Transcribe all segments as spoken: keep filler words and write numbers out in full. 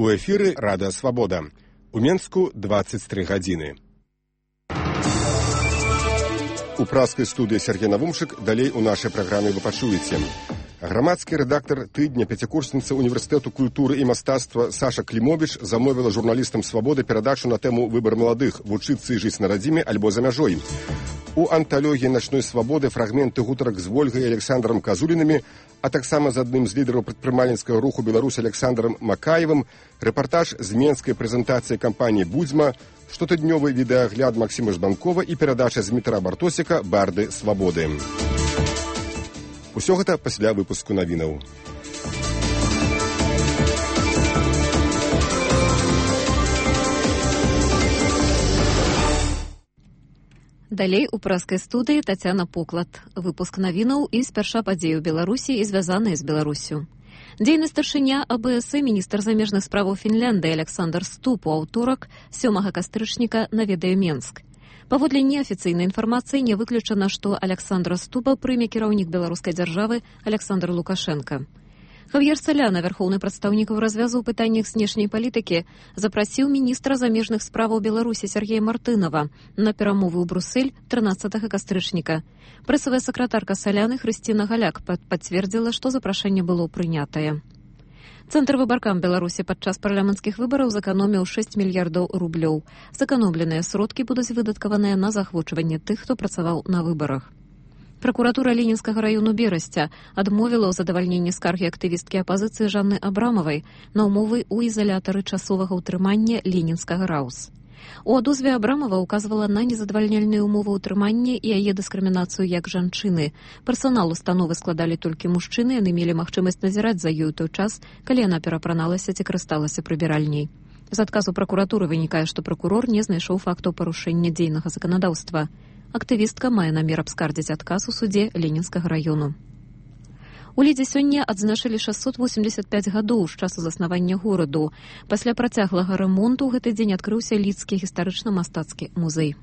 У эфіры Радыё Свабода. У Менску дваццаць тры гадзіны. У праскай студыі Сергей Навумшык. Далей у нашай праграме вы пачуеце. Грамадскі рэдактар тыдня, пяцікурсніца універсітэту культуры і мастацтва Саша Клімовіч замовіла журналістам Свабоды перадачу на тэму «Выбар маладых. Вучыцца і жыць на радзіме альбо за мяжой». У анталогіі «Начной свабоды» фрагменты гутарак з Вольгай і Александром Казулінамі, а таксама з адным з лідараў прадпрымальніцкага руху Беларусь Александром Макаевым, рэпартаж з менскай прэзентацыі кампаніі «Будзьма», штотыднёвы відэагляд Максіма Жбанкова і перадача з Дмітра Бартосіка «Барды свабоды». Усё гэта пасля выпуску навінаў. Далей у праскай студыі Тацяна Поклад. Выпуск навінаў і спярша падзеі ў Беларусі і звязаныя з Беларуссю. Дзейны старшыня А Б С і міністр замежных справаў Фінляндыі Александр Ступ у аўторак сёмага кастрычніка наведае Менск. Паводле неафіцыйнай інфармацыі не выключана, што Александра Ступа прыме кіраўнік беларускай дзяржавы Александр Лукашенко. Хав'ер Саляна, вярхоўны прадстаўнік у развязу ў пытаннях знешняй палітыкі, запрасіў міністра замежных справаў Беларусі Сергея Мартынова на перамовы ў Брусэль трынаццатага кастрычніка. Прэсавая сакратарка Саляны Хрысціна Галяк пацвердзіла, што запрашэнне было прынятае. Цэнтр выбаркам Беларусі падчас парламенцкіх выбараў заканоміў шэсць мільярдаў рублёў. Заканомленыя сродкі будуць выдаткаваныя на заахвочванне тых, хто працаваў на выбарах. Пракуратура Ленінскага раёну Берасця адмовіла ў задавальненні скаргі актывісткі апазіцыі Жанны Абрамавай на ўмовы ў ізалятары часовага ўтрымання ленінскага Раус. У адозве Абрамова указвала на незадавальняльныя ўмовы ўтрымання і яе дыскрымінацыю як жанчыны. Персанал установы складалі толькі мужчыны, яны мелі магчымасць назіраць за ёй той час, калі яна перапраналася ці карысталася прыбіральняй. З адказу пракуратуры вынікае, што пракурор не знайшоў фактаў парушэння дзейнага заканадаўства. Актывістка мае намер абскардзіць адказ у судзе Ленінскага раёну. У Лідзе сёння адзначылі шэсцьсот восемдзесят пяць гадоў з часу заснавання гораду. Пасля працяглага рамонту ў гэты дзень адкрыўся Лідскі гістарычна-мастацкі музей.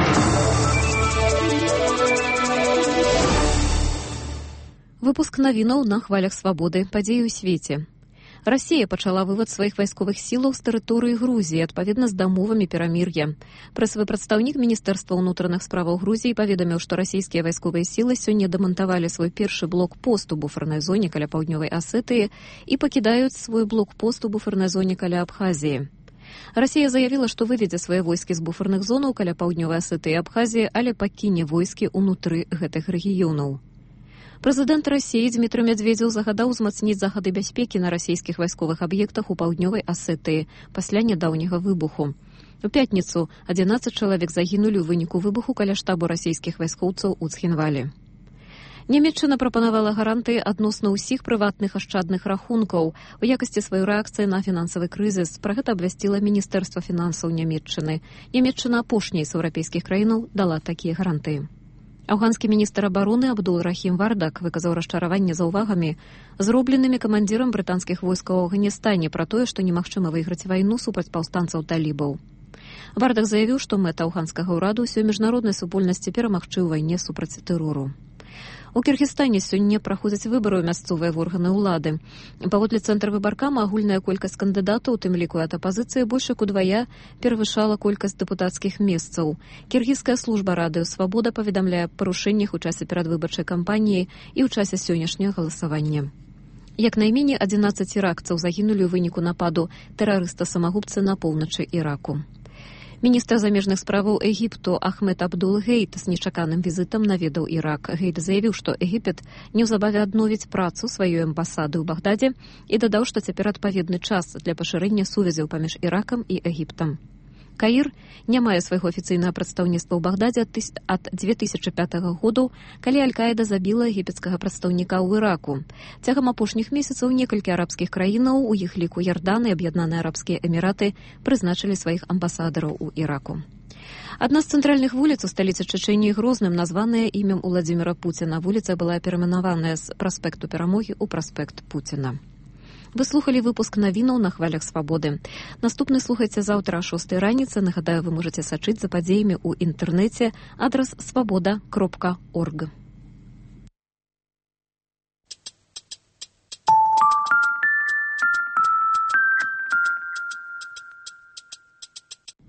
Выпуск навінаў на хвалях свабоды. Падзеі ў свеце. Расія пачала вывад сваіх вайсковых сілаў з тэрыторыі Грузіі, адпаведна з дамовамі перамір'я. Прэсавы прадстаўнік Міністэрства ўнутраных справаў Грузіі паведаміў, што расійскія вайсковыя сілы сёння дамантавалі свой першы блокпост у буфернай зоне каля паўднёвай Асетыі і пакідаюць свой блокпост у буфернай зоне каля Абхазіі. Расія заявіла, што выведзе свае войскі з буферных зонаў каля паўднёвай Асетыі і Абхазіі, але пакіне войскі ўнутры гэтых рэгіёнаў. Прэзідэнт Расіі Дмітрый Медведзеў загадаў узмацніць захады бяспекі на расійскіх вайсковых аб'ектах у паўднёвай Асетыі пасля нядаўняга выбуху. У пятніцу адзінаццаць чалавек загінулі ў выніку выбуху каля штабу расійскіх вайскоўцаў у Цхінвалі. Нямецчына прапанавала гарантыі адносна ўсіх прыватных ашчадных рахункаў у якасці сваёй рэакцыі на фінансавы крызіс. Пра гэта абвясціла Міністэрства фінансаў Нямецчыны. Нямецчына апошняй з еўрапейскіх краінаў дала такія гарантыі. Афганскі міністр абароны Абдул-Рахім Вардак выказаў расчараванне заўвагамі, зробленымі камандзірам брытанскіх войскаў у Афганістане пра тое, што немагчыма выйграць вайну супраць паўстанцаў талібаў. Вардак заявіў, што мэта афганскага ўраду ўсёй міжнароднай супольнасці перамагчы ў вайне супраць тэрору. У Кіргізстане сёння праходзяць выбары ў мясцовыя органы ўлады. Паводле цэнтра выбаркама агульная колькасць кандыдатаў, у тым ліку ад апазіцыі, больш як удвая перавышала колькасць дэпутацкіх месцаў. Кіргізская служба Радыё Свабода паведамляе аб парушэннях у часе перадвыбарчай кампаніі і ў часе сённяшняга галасавання. Як найменей адзінаццаць іракцаў загінулі ў выніку нападу тэрарыста-самагубцы на поўначы Іраку. Міністр замежных справаў Егіпту Ахмед Абдул Гейт з нечаканым візітам наведаў Ірак. Гейт заявіў, што Егіпет неўзабаве адновіць працу сваёй амбасады ў Багдадзе і дадаў, што цяпер адпаведны час для пашырэння сувязяў паміж Іракам і Егіптам. Каір не мае свайго афіцыйнага прадстаўніцтва ў Багдадзе ад дзве тысячы пятага году, калі Аль-Каіда забіла егіпецкага прадстаўніка ў Іраку. Цягам апошніх месяцаў некалькі арабскіх краінаў, у іх ліку Ярдан і Аб'яднаныя Арабскія Эміраты, прызначылі сваіх амбасадараў у Іраку. Адна з цэнтральных вуліц у сталіцы Чэчэніі Грозным, названая імем Уладзіміра Пуціна. Вуліца была перайменаваная з праспекту Перамогі ў праспект Пуціна. Вы слухали выпуск навінаў на хвалях свабоды. Наступны слухайце заўтра о шостай раніцы. Нагадаю, вы можаце сачыць за падзеямі ў інтэрнэце. Адрас свабода кропка орг.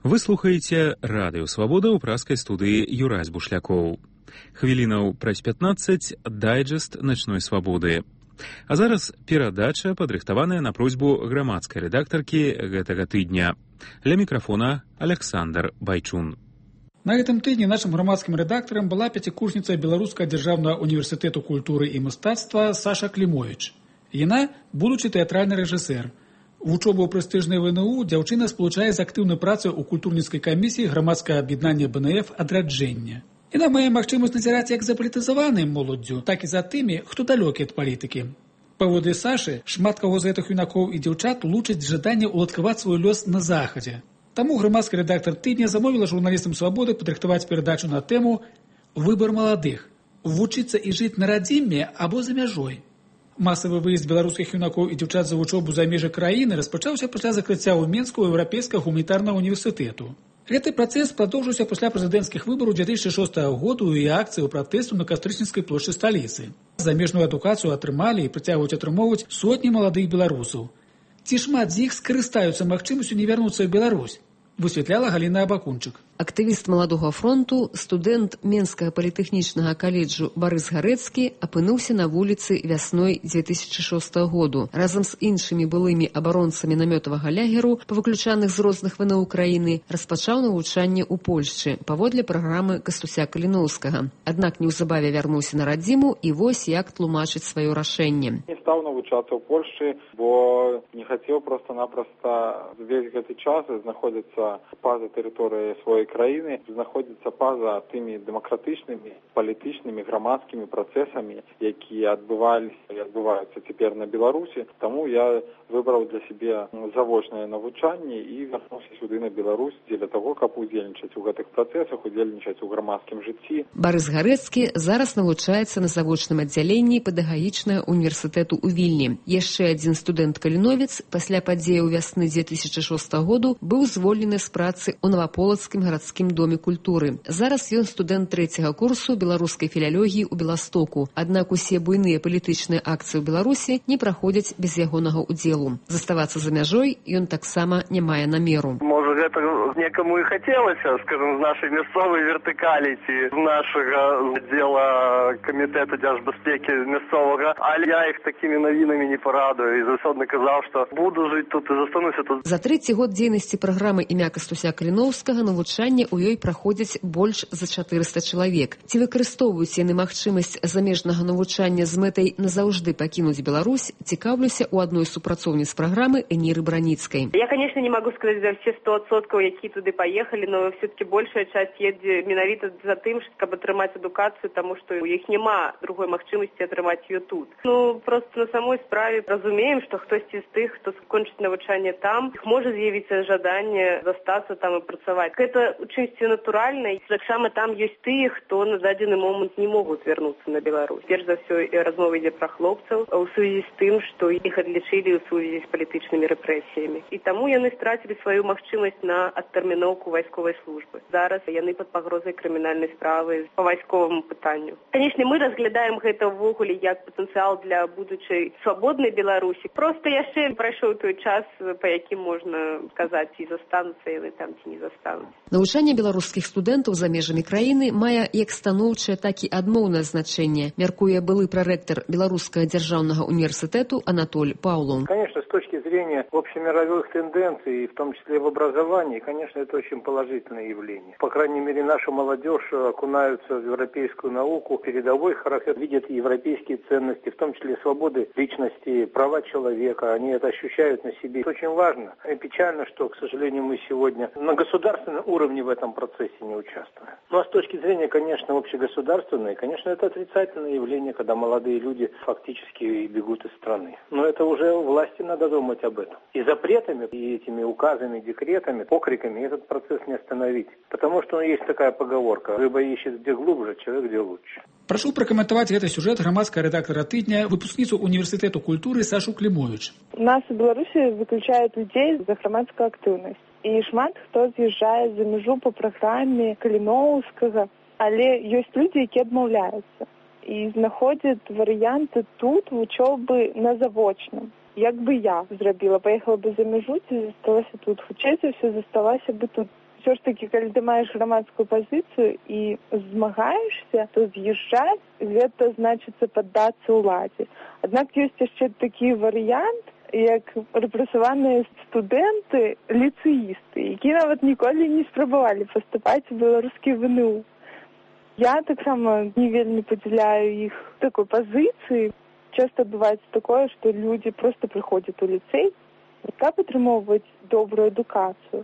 Вы слухаеце Радыё Свабода ў пражскай студыі Юрась Бушлякоў. Хвілінаў праз пятнаццаць дайджэст начной свабоды. А зараз перадача, падрыхтаваная на просьбу грамадскай рэдактаркі гэтага тыдня. Ля мікрафона Александр Байчун. На гэтым тыдні нашым грамадскім рэдактарам была пяцікурсніца Беларускага дзяржаўнага універсітэту культуры і мастацтва Саша Клімовіч. Яна будучы тэатральны рэжысэр. Вучобу ў прэстыжнай вэ эн у дзяўчына спалучае з актыўнай працай у культурніцкай камісіі грамадскага аб'яднання бэ эн эф «Адраджэнне». Яна мае магчымасць назіраць як за палітызаванай моладдзю, так і за тымі, хто далёкі ад палітыкі. Паводле Сашы, шмат каго з гэтых юнакоў і дзяўчат лучыць жаданне ўладкаваць свой лёс на захадзе. Таму грамадскі рэдактар тыдня замовіла журналістам «Свабоды» падрыхтаваць перадачу на тэму «Выбар маладых. Вучыцца і жыць на радзіме або за мяжой». Масавы выезд беларускіх юнакоў і дзяўчат за вучобу за межы краіны распачаўся пасля закрыцця ў Мінску еўрапейскага гуманітарнага універсітэту. Гэты працэс прадоўжыўся пасля прэзідэнцкіх выбараў две тысячи шостага году і акцыю пратэсту на Кастрычніцкай плошчы сталіцы. Замежную адукацыю атрымалі і працягваюць атрымоўваць сотні маладых беларусаў. Ці шмат з іх скарыстаюцца магчымасцю не вярнуцца ў Беларусь? Высвятляла Галіна Абакунчык. Актывіст маладога фронту, студэнт Менскага політэхнічнага каледжу Барыс Гарэцкі апынуўся на вуліцы вясной две тысячи шостага году. Разам з іншымі былымі абаронцамі намётавага лягеру, павыключаных з розных вэ эн у краіны, распачаў навучанне ў Польшчы паводле праграмы Кастуся Каліноўскага. Аднак неўзабаве вярнуўся на радзіму і вось як тлумачыць сваё рашэнне. Не стаў навучацца ў Польшчы, бо не хацеў проста-напроста весь гэты час знаходзіцца па-за тэрыторыяй сваёй краіны, знаходзіцца па-за тымі дэмакратычнымі, палітычнымі, грамадскімі працэсамі, якія адбываліся і адбываюцца цяпер на Беларусі. Таму я выбраў для сябе завочнае навучанне і вярнуўся сюды на Беларусь дзеля таго, каб удзельнічаць у гэтых працэсах, удзельнічаць у грамадскім жыцці. Барыс Гарэцкі зараз навучаецца на завочным аддзяленні педагагічнага універсітэту ў Вільні. Яшчэ адзін студэнт-каліновец пасля падзеяў вясны две тысячи шостага году быў звольнены з працы ў Наваполацкім гарадскім доме культуры. Зараз ён студэнт трэцяга курсу беларускай філялогіі ў Беластоку. Аднак усе буйныя палітычныя акцыі ў Беларусі не праходзяць без ягонага ўдзелу. Заставацца за мяжой ён таксама не мае намеру. Можа, гэта некаму і хацелася, скажем, з нашай мясцовай вертыкалі ці з нашага аддзела камітэту дзяржбяспекі мясцовага, але я іх такімі навінамі не парадую і заўсёды казаў, што буду жыць тут і застануся тут. За трэці год дзейнасці праграмы імя Кастуся Каліноўскага навучанне ў ёй праходзяць больш за чатырыста чалавек. Ці выкарыстоўваюць яны магчымасць замежнага навучання з мэтай назаўжды пакінуць Беларусь, цікаўлюся у адной супрацоўніц праграмы Эніры Браніцкай. Я, конечно, не могу сказать за все сто процентов, якія туды поехали, но все-таки большая часть едзе менавіта за тым, каб атрымаць адукацыю, таму што у іх няма другой магчымасці атрымаць ее тут. Ну, просто на самой справе разумеем, што хтосьці з тых, хто скончыць навучанне там, можа з'явіцца жаданне застацца там і працаваць. Гэта у чымсьці натуральна, і таксама там ёсць тыя, хто на дадзены момант не могуць вярнуцца на Беларусь. Перш за ўсё размова ідзе пра хлопцаў у сувязі з тым, што іх адлічылі ў сувязі з палітычнымі рэпрэсіямі. І таму яны страцілі сваю магчымасць на адтэрміноўку вайсковай службы. Зараз яны пад пагрозай крымінальнай справы па вайсковаму пытанню. Канечне, мы разглядаем гэта ўвогуле як патэнцыял для будучай свабоднай Беларусі. Проста яшчэ прайшоў той час, па якім можна сказаць, ці застануцца яны там, ці не застануцца. Навучанне беларускіх студэнтаў за межамі краіны мае як станоўчае, так і адмоўнае значэнне, мяркуе былы прарэктар Беларускага дзяржаўнага універсітэту Анатоль Паўлов. Конечно, с точки зрения общемировых тенденций, в том числе в образовании, конечно, это очень положительное явление. По крайней мере, наша молодежь окунаются в европейскую науку, передовой характер, видят европейские ценности, в том числе свободы личности, права человека. Они это ощущают на себе. Это очень важно. И печально, что, к сожалению, мы сегодня на государственном уровне в этом процессе не участвуем. Ну а с точки зрения, конечно, общегосударственной, конечно, это отрицательное явление, когда молодые люди фактически бегут из страны. Но это уже власти надо думать об этом. И запретами, и этими указами, декретами, покриками этот процесс не остановить. Потому что есть такая поговорка: рыба ищет где глубже, человек где лучше. Прошу прокомментовать этот сюжет громадского редактора «Тыдня», выпускницу университета культуры Сашу Клімовіч. Нас у Беларусі выключаюць людзей за грамадскую актыўнасць. І шмат хто з'язджае за мяжу по праграме Каліноўскага, але ёсць людзі, якія адмаўляюцца і знаходзяць варыянты тут вучобы на завочным. Як бы я зрабіла, паехала бы за мяжу, ці засталася тут, хутчэй за ўсё засталася бы тут. ўсё ж такі, калі ты маеш грамадскую пазіцыю і змагаешся, то з'язджаць гэта значыцца паддацца ўладзе. Аднак ёсць яшчэ такі варыянт, як рэпрэсаваныя студэнты, ліцэісты, якія нават ніколі не спрабавалі паступаць у беларускі вэ эн у. Я таксама не вельмі падзяляю іх такой пазіцыі. Часта адбываецца такое, што людзі проста прыходзяць у ліцэй, не каб атрымоўваць добрую адукацыю,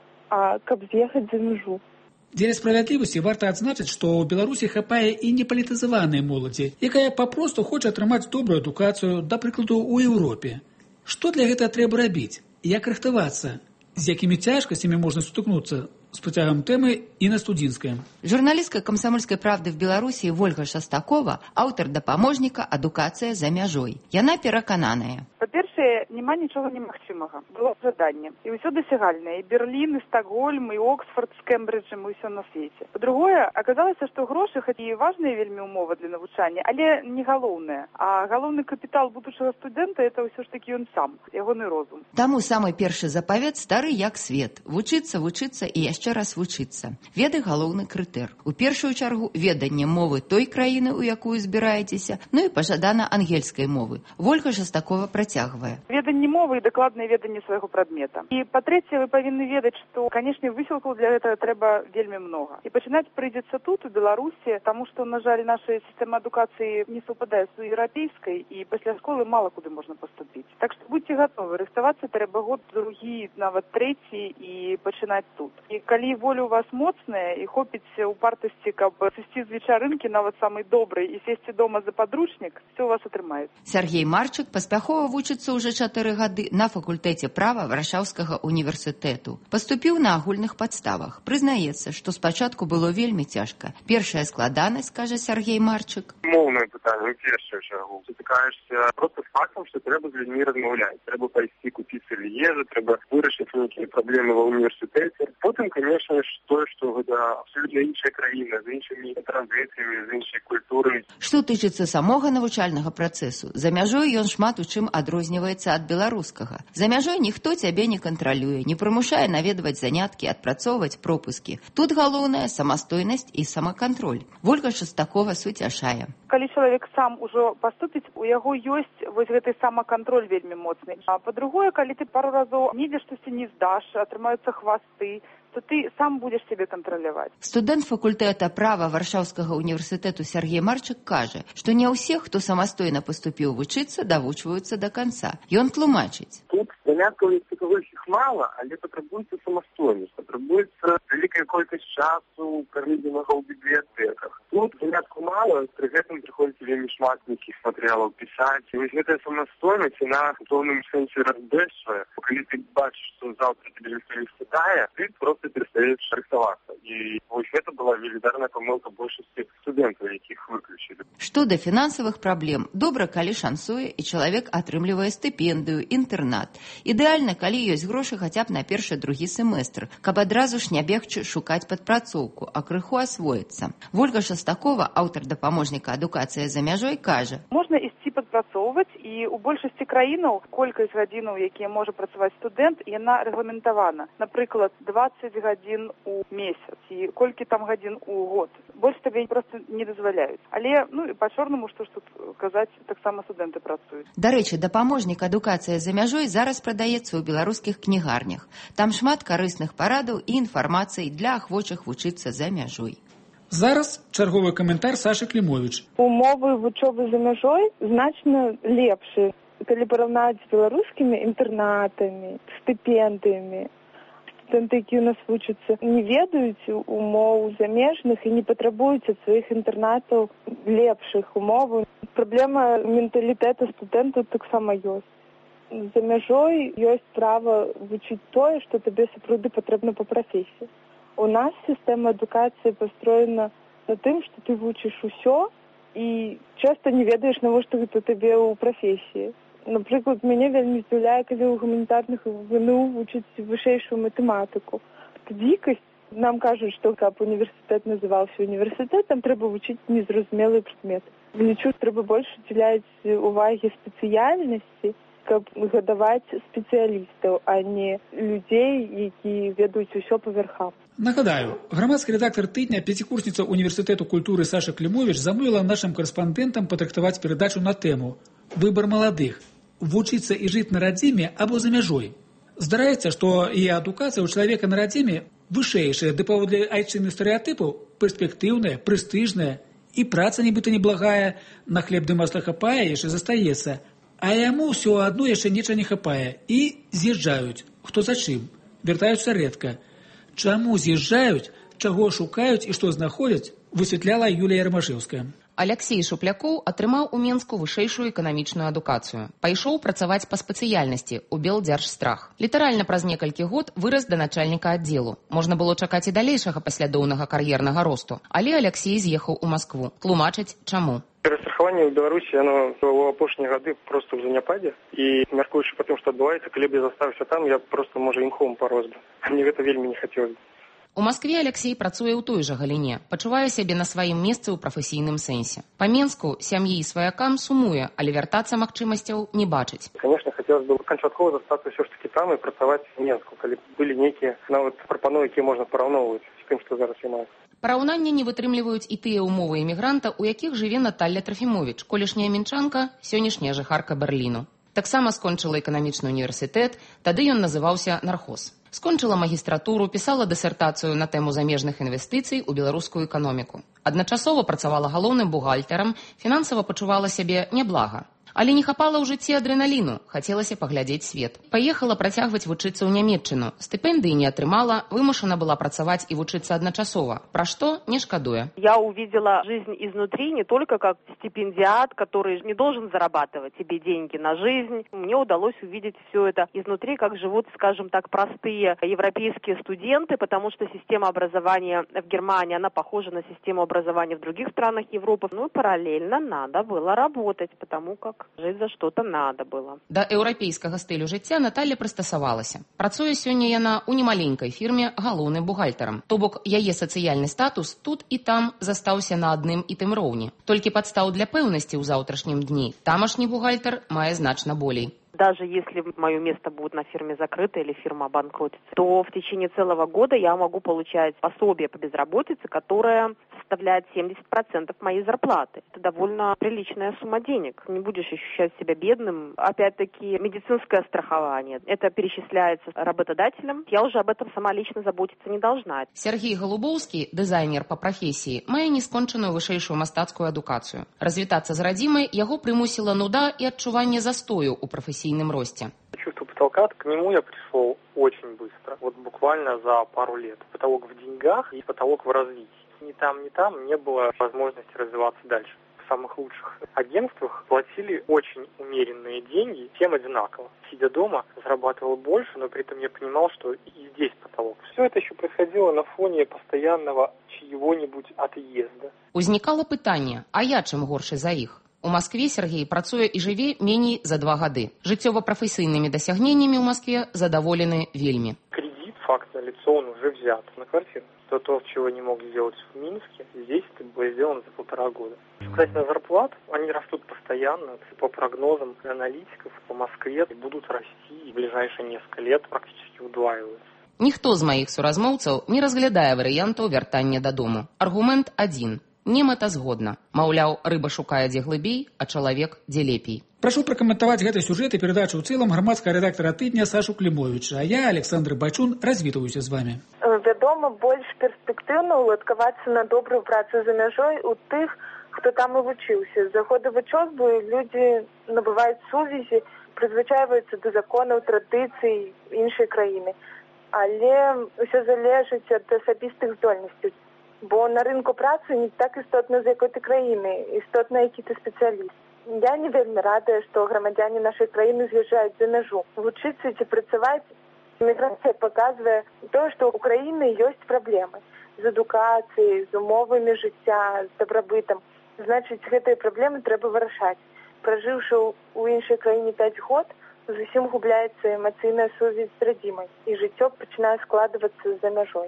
а каб з'ехаць за мяжу. Дзеля справядлівасці варта адзначыць, што ў Беларусі хапае і непалітызаванай моладзі, якая папросту хоча атрымаць добрую адукацыю, да прыкладу, у Еўропе. Што для гэтага трэба рабіць? Як рыхтавацца? З якімі цяжкасцямі можна сутыкнуцца? С потягом темы Инна Студинская. Журналистка «Комсомольской правды» в Беларуси Вольга Шастакова, автор дапаможніка «Адукацыя за мяжой». Яна перакананая. Па-першае, няма нічога немагчымага. Было жаданне. І ўсё дасягальнае. І Берлін, і Стокгольм, і Оксфорд з Кембриджем, і ўсё на свеце. Па-другое, аказалася, што грошы, хоць і важная вельмі ўмова для навучання, але не галоўная. А галоўны капітал будучага студэнта – это ўсё ж такі ён сам, ягоны розум. Таму самы першы запавет стары як свет. Вучыцца, вучыцца і яшчэ раз вучыцца. Веды галоўны крытэр. У першую чаргу веданне мовы той краіны, у якую збіраецеся, ну і пажадана ангельскай мовы. Вольга Шастакова працягвае. Веданне мовы і дакладнае веданне свайго прадмета. І па-трэцяе, вы павінны ведаць, што, канешне, высілкаў для гэтага трэба вельмі многа. І пачынаць прыйдзецца тут, у Беларусі, таму што, на жаль, наша сістэма адукацыі не супадае з еўрапейскай, і пасля школы мала куды можна паступіць. Так што будьце гатовы, рыхтавацца трэба год, другі, нават трэці і пачынаць тут. І калі воля у вас моцная і хопіць упартасці, каб сысці з вечарынкі, нават самай добрай, і сесці дома за падручнік, все у вас атрымаецца. Сергей Марчык паспяхова вучыцца ўжо чатыры гады на факультэце права Варшаўскага універсітэту. Паступіў на агульных падставах. Прызнаецца, што спачатку было вельмі цяжка. Першая складанасць, кажа Сергей Марчык. Моўнае пытанне, у першую чаргу. Сутыкаешся просто з фактам, што трэба з людзьмі размаўляць. Трэба пайсці купіць сабе ежу, трэба вырашыць нейкія праблемы ва універсітэце. Потым, конечно, тое, што гэта абсолютна іншая краіна, з іншымі традыцыямі, з іншай культурай. Што тычыцца самога навучальнага працэсу, за мяжой ён шмат у чым адрозніваецца ад беларускага. За мяжой ніхто цябе не кантралюе, не прымушае наведваць заняткі, адпрацоўваць пропускі. Тут галоўнае самастойнасць і самакантроль. Вольга Шастакова суцяшае. Калі чалавек сам ужо паступіць, у яго ёсць вось гэты самакантроль вельмі моцны. А па-другое, калі ты пару разоў недзе штосьці не здаш, атрымаюцца хвасты, то ты сам будзеш сябе кантраляваць. Студэнт факультэта права Варшаўскага універсітэту Сергей Марчык кажа, што не ўсіх, хто самастойна паступіў вучыцца, давучваюцца да канца. Ён тлумачыць. Тут заняткаў таких мала, але патрабуецца самастойнасць, патрабуецца вялікая колькасць часу, проведзенага ў бібліятэках. Тут занятку мала, пры гэтым прыходзіцца вельмі шмат нейкіх матэрыялаў пісаць. І вось гэтая самастойнасць, яна у пэўным сэнсе разбэшвае. Калі ты бачыш, што заўтра тебе ніхто не спытае, ты просто перестаешь рыхтавацца. І вось гэта была велізарная памылка большасці студэнтаў, якіх выключылі. Што да фінансавых праблем, добра, калі шансуе і чалавек атрымлівае стыпендыю, інтэрнат. Ідэальна, калі ёсць грошы хаця б на першы-другі семестр, каб адразу ж не бегчы шукаць падпрацоўку, а крыху асвоіцца. Вольга Шастакова, аўтар дапаможніка «Адукацыя за мяжой», кажа. Можна ісці падпрацоўваць, і ў большасці краінаў колькасць гадзінаў, якія можа працаваць студэнт, яна рэгламентавана. Напрыклад, дваццаць гадзін у месяц, і колькі там гадзін у год. Больш табе проста не дазваляюць. Але, ну, і па-чорнаму, што ж тут казаць, таксама студэнты працуюць. Дарэчы, дапаможнік «Адукацыя за мяжой» зараз прадаецца ў беларускіх кнігарнях. Там шмат карысных парадаў і інфармацыі для ахвочых вучыцца за мяжой. Зараз чарговы каментар Сашы Клімовіч. Умовы вучобы за мяжой значна лепшыя, калі параўнаць з беларускімі інтэрнатамі, стыпендыямі. Студэнты, які у нас вучацца, не ведаюць умоў замежных і не патрабуюць ад сваіх інтэрнатаў лепшых умоваў. Праблема менталітэта студэнтаў таксама ёсць. За мяжой ёсць права вучыць тое, што табе сапраўды патрэбна па прафесіі. У нас сістэма адукацыі пастроена на тым, што ты вучыш усё і часта не ведаеш, навошта гэта табе ў прафесіі. Напрыклад, мяне вельмі здзіўляе, калі ў гуманітарных вэ эн у вучыць вышэйшую матэматыку. Гэта дзікасць. Нам кажуць, што каб універсітэт называўся універсітэтам, трэба вучыць незразумелыя прадметы. Лічу, трэба больш удзяляць увагі спецыяльнасці, каб гадаваць спецыялістаў, а не людзей, які ведаюць усё па вярхам. Нагадаю, грамадскі рэдактар тыдня, пяцікурсніца універсітэту культуры Саша Клімовіч замовіла нашым карэспандэнтам падрыхтаваць перадачу на тэму «Выбар маладых. Вучыцца і жыць на радзіме або за мяжой». Здараецца, што і адукацыя ў чалавека на радзіме вышэйшая, ды паводле айчынных стэрэатыпаў перспектыўная, прэстыжная, і праца нібыта неблагая, на хлеб ды масла хапае, яшчэ застаецца. А яму ўсё адно яшчэ нечага не хапае. І з'язджаюць. Хто за чым? Вяртаюцца рэдка. Чаму з'язджаюць, чаго шукаюць і што знаходзяць, высвятляла Юлія Рамашэўская. Аляксей Шуплякоў атрымаў у Менску вышэйшую эканамічную адукацыю. Пайшоў працаваць па спецыяльнасці ў Белдзяржстрах. Літаральна праз некалькі год вырас да начальніка аддзелу. Можна было чакаць і далейшага паслядоўнага кар'ернага росту. Але Аляксей з'ехаў у Маскву. Тлумачыць, чаму. Перастрахаванне ў Беларусі, яно ў апошнія гады проста ў заняпадзе. І мяркуючы па тым, што адбываецца, калі б я застаўся там, я проста, можа, імхом парос бы. Мне гэта вельмі не хацелось. У Маскве Аляксей працуе ў той жа галіне, пачувае сябе на сваім месцы ў прафесійным сэнсе. Па Менску сям'і і сваякам сумуе, але вяртацца магчымасцяў не бачыць. Конечно, хотелось бы канчаткова застацца ўсё ж таки там і працаваць у Менску, калі былі нейкія нават прапановы, якія можна параўноўваць з тым, што зараз я маю. Параўнанне не вытрымліваюць і тыя ўмовы эмігранта, у якіх жыве Наталля Трафімовіч, колішняя мінчанка, сённяшняя жыхарка Берліну. Таксама скончыла эканамічны універсітэт, тады ён называўся нархоз. Скончыла магістратуру, пісала дысертацыю на тэму замежных інвестыцый у беларускую эканоміку. Адначасова працавала галоўным бухгалтарам, фінансава пачувала сябе няблага. Але не хапала ў жыцці адрэналіну, хацелася паглядзець свет. Паехала працягваць вучыцца ў Нямецчыну. Стыпендыі не атрымала, вымушана была працаваць і вучыцца адначасова. Пра што не шкадуе. Я увидела жизнь изнутри не только как стипендиат, который не должен зарабатывать себе деньги на жизнь. Мне удалось увидеть все это изнутри, как живут, скажем так, простые европейские студенты, потому что система образования в Германии, она похожа на систему образования в других странах Европы. Ну и параллельно надо было работать, потому как жыць за што-то надо было. Да еўрапейскага стылю жыцця Наталля прыстасавалася. Працуе сёння яна ў немаленькай фірме галоўным бухгалтарам. То бок яе сацыяльны статус тут і там застаўся на адным і тым роўні. Толькі падстаў для пэўнасці ў заўтрашнім дні тамашні бухгалтар мае значна болей. Даже если мое место будет на фирме закрыто или фирма обанкротится, то в течение целого года я могу получать пособие по безработице, которое составляет семьдесят процентов моей зарплаты. Это довольно приличная сумма денег. Не будешь ощущать себя бедным. Опять-таки, медицинское страхование. Это перечисляется работодателем. Я уже об этом сама лично заботиться не должна. Сергей Голубоўскі, дызайнер по прафесіі, мае нескончаную вышэйшую мастацкую адукацыю. Развітацца з радзімай яго прымусіла нуда і адчуванне застою ў прафесійным росце. Чувство потолка, к нему я пришел очень быстро. Вот буквально за пару лет. Потолок в деньгах и потолок в развитии. Ни там, ни там не было возможности развиваться дальше. В самых лучших агентствах платили очень умеренные деньги, всем одинаково. Сидя дома, зарабатывал больше, но при этом я понимал, что и здесь потолок. Все это еще происходило на фоне постоянного чьего-нибудь отъезда. Узнікала пытанне, а я чым горшы за іх? У Маскве Сергей працуе і жыве меней за два гады. Жыццёва-прафесійнымі дасягненнямі ў Маскве задаволены вельмі. Кредит, факт налицо, он уже взят на квартиру. То, то, чего не мог сделать в Минске, здесь это было сделано за полтора года. Кстати, на зарплат, они растут постоянно, по прогнозам аналитиков, по Москве будут расти и в ближайшие несколько лет практически удваиваются. Ніхто з маіх суразмоўцаў не разглядае варыянтаў вяртання дадому. Аргумент адзін. Немэтазгодна. Маўляў, рыба шукае дзе глыбей, а чалавек дзе лепей. Прашу пракаментаваць гэты сюжэт і перадачу ў цэлым грамадскага рэдактара тыдня Сашу Клімовіча, а я, Александр Бачун, развітваюся з вамі. Вядома, больш перспектыўна уладкавацца на добрую працу за мяжой у тых, хто там і вучыўся. За годы вучобы людзі набываюць сувязі, прызвычайваюцца да законаў, традыцый іншай краіны. Але ўсё залежыць ад асабістых здольнасцей. Бо на рынку працы не так істотна, з якой ты краіны, істотна, які ты спецыяліст. Я не вельмі радая, што грамадзяне нашай краіны з'язджаюць за мяжу. Вучыцца ці працаваць, эміграцыя паказвае тое, што ў краіны ёсць праблемы з адукацыяй, з умовамі жыцця, з дабрабытам. Значыць, гэтыя праблемы трэба вырашаць. Пражыўшы ў іншай краіне пяць год, зусім губляецца эмацыйная сувязь з радзімай, і жыццё пачынае складвацца за мяжой.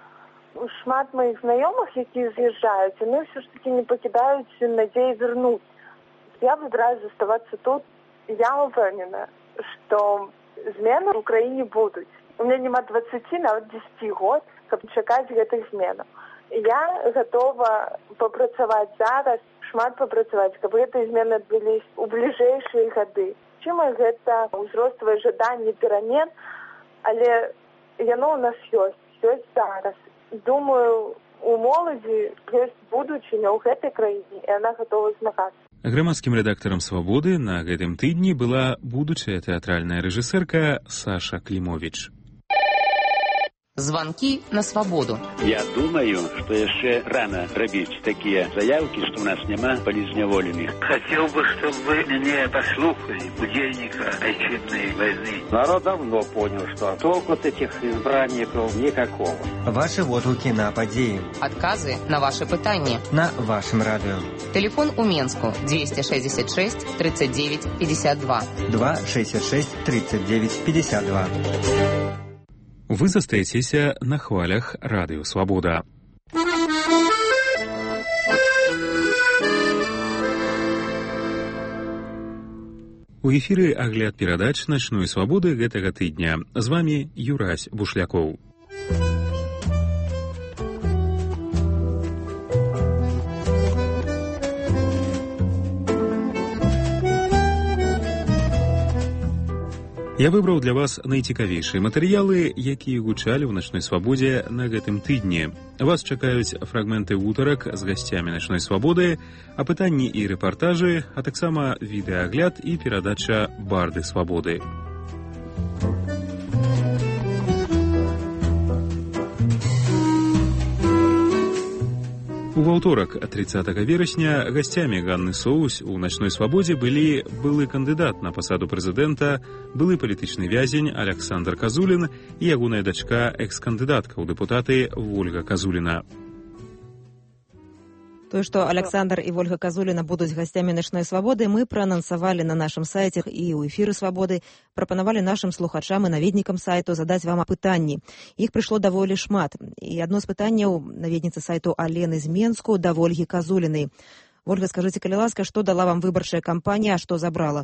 Шмат моих знаёмых, якія з'язджаюць, яны ўсё ж такі не пакідаюць надзеі вярнуць. Я выбіраю заставацца тут. Я ўпэўнена, што змены ў краіне будуць. У меня нема двадцати, нават десяти год, каб чакаць гэтых зменаў. Я готова попрацаваць зараз, шмат попрацаваць, каб гэтыя змены адбылись у бліжэйшыя гады. Чым гэта ўзростовае жаданне перамен, але яно ў нас ёсць, ёсць зараз. Думаю, у моладзі ёсць будучыня ў гэтай краіне, і яна гатова змагацца. Грамадскім рэдактарам «Свабоды» на гэтым тыдні была будучая тэатральная рэжысэрка Саша Клімовіч. Звонки на свободу. Я думаю, что еще рано робить такие заявки, что у нас нема политзневоленных. Хотел бы, чтобы вы меня послушали, удельника Отечественной войны. Народ давно понял, что толку от этих избранников никакого. Ваши отклики на подеи. Отказы на ваши пытания. На вашем радио. Телефон у Менску двести шестьдесят шесть тридцать девять пятьдесят два. два шестьдесят шесть тридцать девять пятьдесят два. Вы застаецеся на хвалях радыё «Свабода». У эфіры агляд перадач начной свабоды гэтага тыдня. З вами Юрась Бушлякоў. Я выбраў для вас найцікавейшыя матэрыялы, якія гучалі ў начной свабодзе на гэтым тыдні. Вас чакаюць фрагменты ўтарак з гасцямі начной свабоды, апытанні і рэпартажы, а таксама відэаагляд і перадача «Барды свабоды». У ваўторак, тридцатага верасня, гасцямі Ганны Соус у начной свабодзе былі былы кандыдат на пасаду прэзідэнта, былы палітычны вязень Александр Казулін і ягоная дачка экс-кандыдатка ў дэпутаты Вольга Казуліна. То, что Александр и Вольга Казулина будут гостями «Ночной свободы», мы проанонсовали на нашем сайте и у эфиры «Свободы», пропоновали нашим слухачам и наведникам сайту задать вам пытанні. Их пришло даволі шмат. И одно з пытанняў наведницы сайту Алены з Менску да Вольги Казулиной. Ольга, скажите, коли ласка, что дала вам выборчая кампания, а что забрала?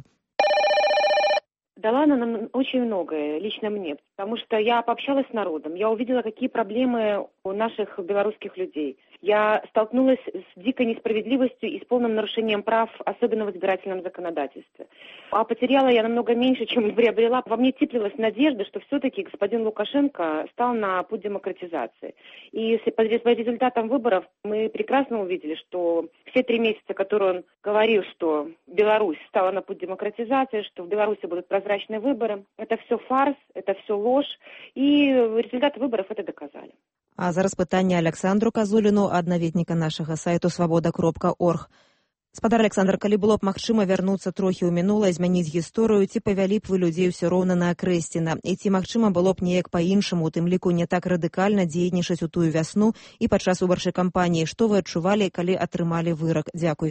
Дала она нам очень многое, лично мне, потому что я пообщалась с народом, я увидела, какие проблемы у наших белорусских людей. Я столкнулась с дикой несправедливостью и с полным нарушением прав, особенно в избирательном законодательстве. А потеряла я намного меньше, чем приобрела. Во мне теплилась надежда, что все-таки господин Лукашенко стал на путь демократизации. И по результатам выборов мы прекрасно увидели, что все три месяца, которые он говорил, что Беларусь стала на путь демократизации, что в Беларуси будут прозрачные выборы, это все фарс, это все ложь. И результаты выборов это доказали. А зараз пытанне Александру Казуліну ад наведніка нашага сайту свабода кропка орг. Спадар Александр, калі было б магчыма вярнуцца трохі ў мінулае, змяніць гісторыю, ці павялі б вы людзей усё роўна на Акрэсціна? І ці магчыма было б неяк па-іншаму, у тым ліку не так радыкальна дзейнічаць у тую вясну і падчас выбарчай кампаніі? Што вы адчувалі, калі атрымалі вырак? Дзякуй.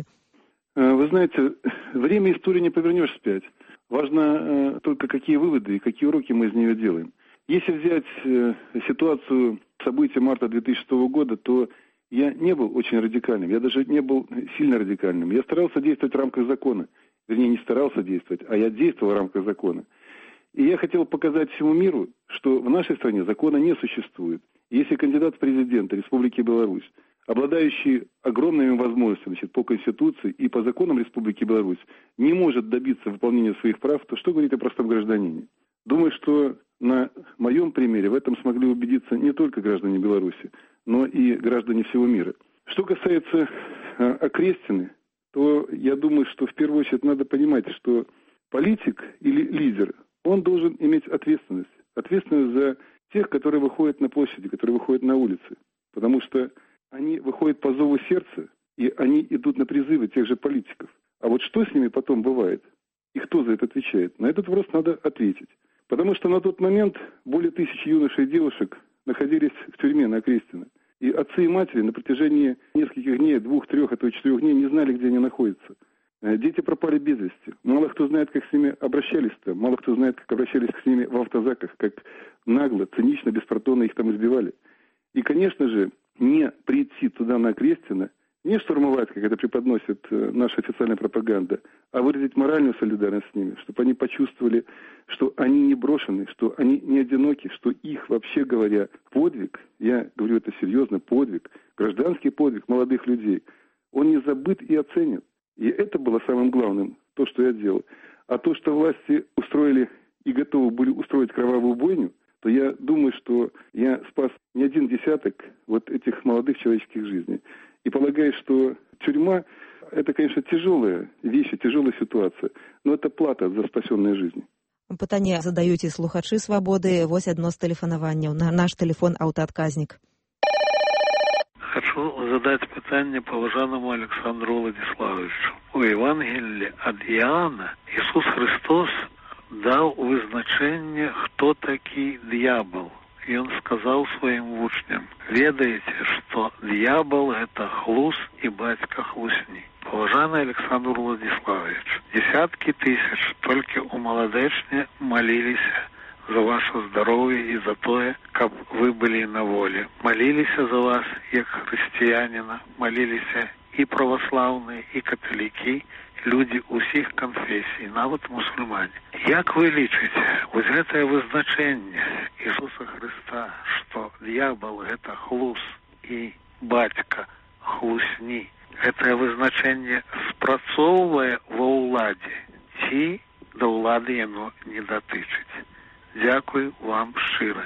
Вы знаете, время истории не повернешь вспять. Важно только какие выводы и какие уроки мы из нее делаем. Если взять э, ситуацию событий марта две тысячи шестого года, то я не был очень радикальным, я даже не был сильно радикальным. Я старался действовать в рамках закона. Вернее, не старался действовать, а я действовал в рамках закона. И я хотел показать всему миру, что в нашей стране закона не существует. Если кандидат в президенты Республики Беларусь, обладающий огромными возможностями, значит, по Конституции и по законам Республики Беларусь, не может добиться выполнения своих прав, то что говорить о простом гражданине? Думаю, что на моем примере в этом смогли убедиться не только граждане Беларуси, но и граждане всего мира. Что касается э, Окрестины, то я думаю, что в первую очередь надо понимать, что политик или лидер, он должен иметь ответственность. Ответственность за тех, которые выходят на площади, которые выходят на улицы. Потому что они выходят по зову сердца, и они идут на призывы тех же политиков. А вот что с ними потом бывает? И кто за это отвечает? На этот вопрос надо ответить. Потому что на тот момент более тысячи юношей и девушек находились в тюрьме на Окрестино. И отцы и матери на протяжении нескольких дней, двух, трех, а то и четырех дней не знали, где они находятся. Дети пропали без вести. Мало кто знает, как с ними обращались-то. Мало кто знает, как обращались с ними в автозаках, как нагло, цинично, беспардонно их там избивали. И, конечно же, не прийти туда на Окрестино не штурмовать, как это преподносит наша официальная пропаганда, а выразить моральную солидарность с ними, чтобы они почувствовали, что они не брошены, что они не одиноки, что их, вообще говоря, подвиг, я говорю это серьезно, подвиг, гражданский подвиг молодых людей, он не забыт и оценен. И это было самым главным, то, что я делал. А то, что власти устроили и готовы были устроить кровавую бойню, то я думаю, что я спас не один десяток вот этих молодых человеческих жизней. И полагаю, что тюрьма – это, конечно, тяжелая вещь, тяжелая ситуация, но это плата за спасенные жизни. Пытанне задаюць і слухачы свабоды. Вось адно з тэлефанаванняў. На наш телефон аўтаадказнік. Хочу задать питание поважаному Александру Владиславовичу. У Евангелии от Иоанна Иисус Христос дал вызначение, кто таки дьявол. И он сказал своим учням: «Ведаете, что дьявол – это хлус и батька хлусни». Поважанный Александр Владиславович, десятки тысяч только у молодечни молились за ваше здоровье и за то, как вы были на воле. Молились за вас, как христианина, молились и православные, и католики, люди усіх конфессий, навіть мусульмане. Як ви лічите, вот это вызначение Иисуса Христа, что дьявол – это хлус и батька хлусни, это вызначение спрацовывая во уладе, ці до улады яно не датычыць. Дякую вам шчыра.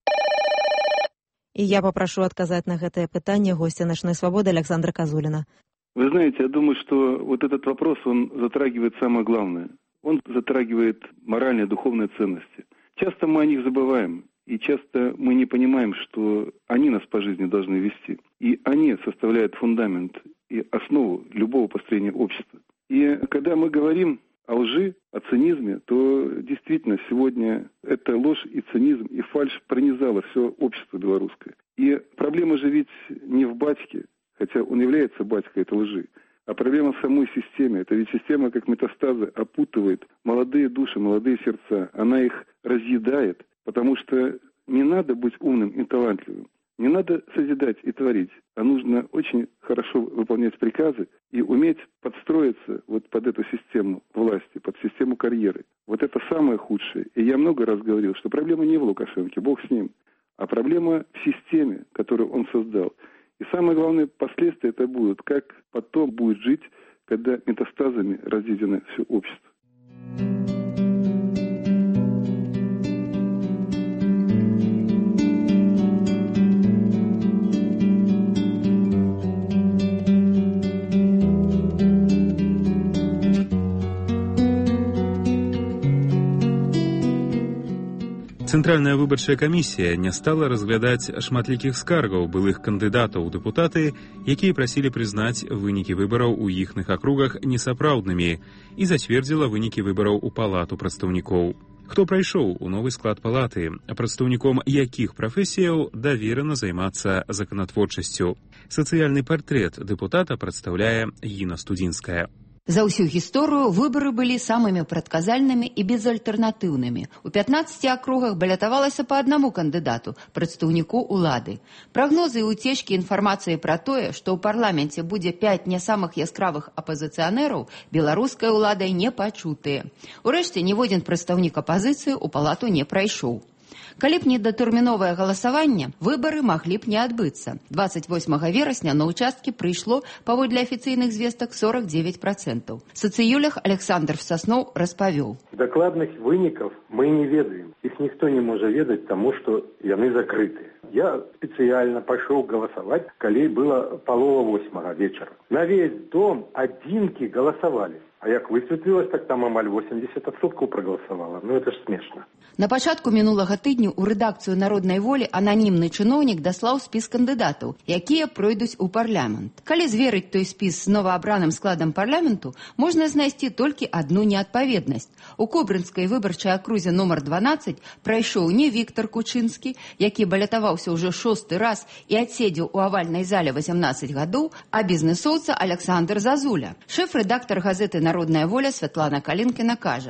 И я попрошу отказать на гэтае пытанне гостя «Ночной свободы» Александра Козулина. Вы знаете, я думаю, что вот этот вопрос, он затрагивает самое главное. Он затрагивает моральные, духовные ценности. Часто мы о них забываем, и часто мы не понимаем, что они нас по жизни должны вести. И они составляют фундамент и основу любого построения общества. И когда мы говорим о лжи, о цинизме, то действительно сегодня эта ложь и цинизм, и фальшь пронизала все общество белорусское. И проблема же ведь не в батьке, хотя он является батькой этой лжи, а проблема в самой системе. Это ведь система, как метастазы, опутывает молодые души, молодые сердца. Она их разъедает, потому что не надо быть умным и талантливым. Не надо созидать и творить, а нужно очень хорошо выполнять приказы и уметь подстроиться вот под эту систему власти, под систему карьеры. Вот это самое худшее. И я много раз говорил, что проблема не в Лукашенке, Бог с ним, а проблема в системе, которую он создал. И самое главное последствия это будут, как потом будет жить, когда метастазами разъедено все общество. Цэнтральная выбарчая камісія не стала разглядаць шматлікіх скаргаў былых кандыдатаў у дэпутаты, якія прасілі прызнаць вынікі выбараў у іхных акругах несапраўднымі і зацвердзіла вынікі выбараў у палату прадстаўнікоў. Хто прайшоў у новы склад палаты, а прадстаўніком якіх прафесіяў даверана займацца законатворчасцю. Сацыяльны партрэт дэпутата прадстаўляе Гіна Студзінская. За ўсю гісторыю выбары былі самымі прадказальнымі і безальтэрнатыўнымі. У пятнаццаці акругах балятавалася па аднаму кандыдату, прадстаўніку ўлады. Прагнозы і уцечкі інфармацыі пра тое, што ў парламенце будзе пяць не самых яскравых апазіцыянераў, беларускай уладай не пачутыя. Урэшце, ніводзін прадстаўнік апазіцыі ў палату не прайшоў. Калі б не датэрміновае галасаванне, выбары маглі б не адбыцца. двадцать восьмага верасня на ўчасткі прыйшло, паводле афіцыйных звестак, сорок девять процентов. Сацыюлях Александр Сосноў распавёў. Дакладных вынікаў мы не ведаем. Іх ніхто не можа ведаць, таму што яны закрытыя. Я спецыяльна пайшоў галасаваць, калі была палова восьмага вечара. На весь дом адзінкі галасавалі. А як высветлілася, так там амаль восемьдесят процентов проголосовало. Ну, это ж смешно. На пачатку мінулага тыдню ў рэдакцыю «Народнай волі» ананімны чыноўнік даслаў спіс кандыдатаў, якія пройдуць у парламент. Калі зверыць той спіс з новаабраным складам парламенту, можна знайсці толькі адну неадпаведнасць. У Кобрынскай выбарчай акрузе номер дванаццаць прайшоў не Віктор Кучынскі, які балятаваўся ўжо шосты раз і адседзеў у авальнай зале восемнадцать гадоў, а бізнесоўца Александр Зазуля. Шэф-рэдактар газеты «Народная воля» Святлана Калінкіна кажа.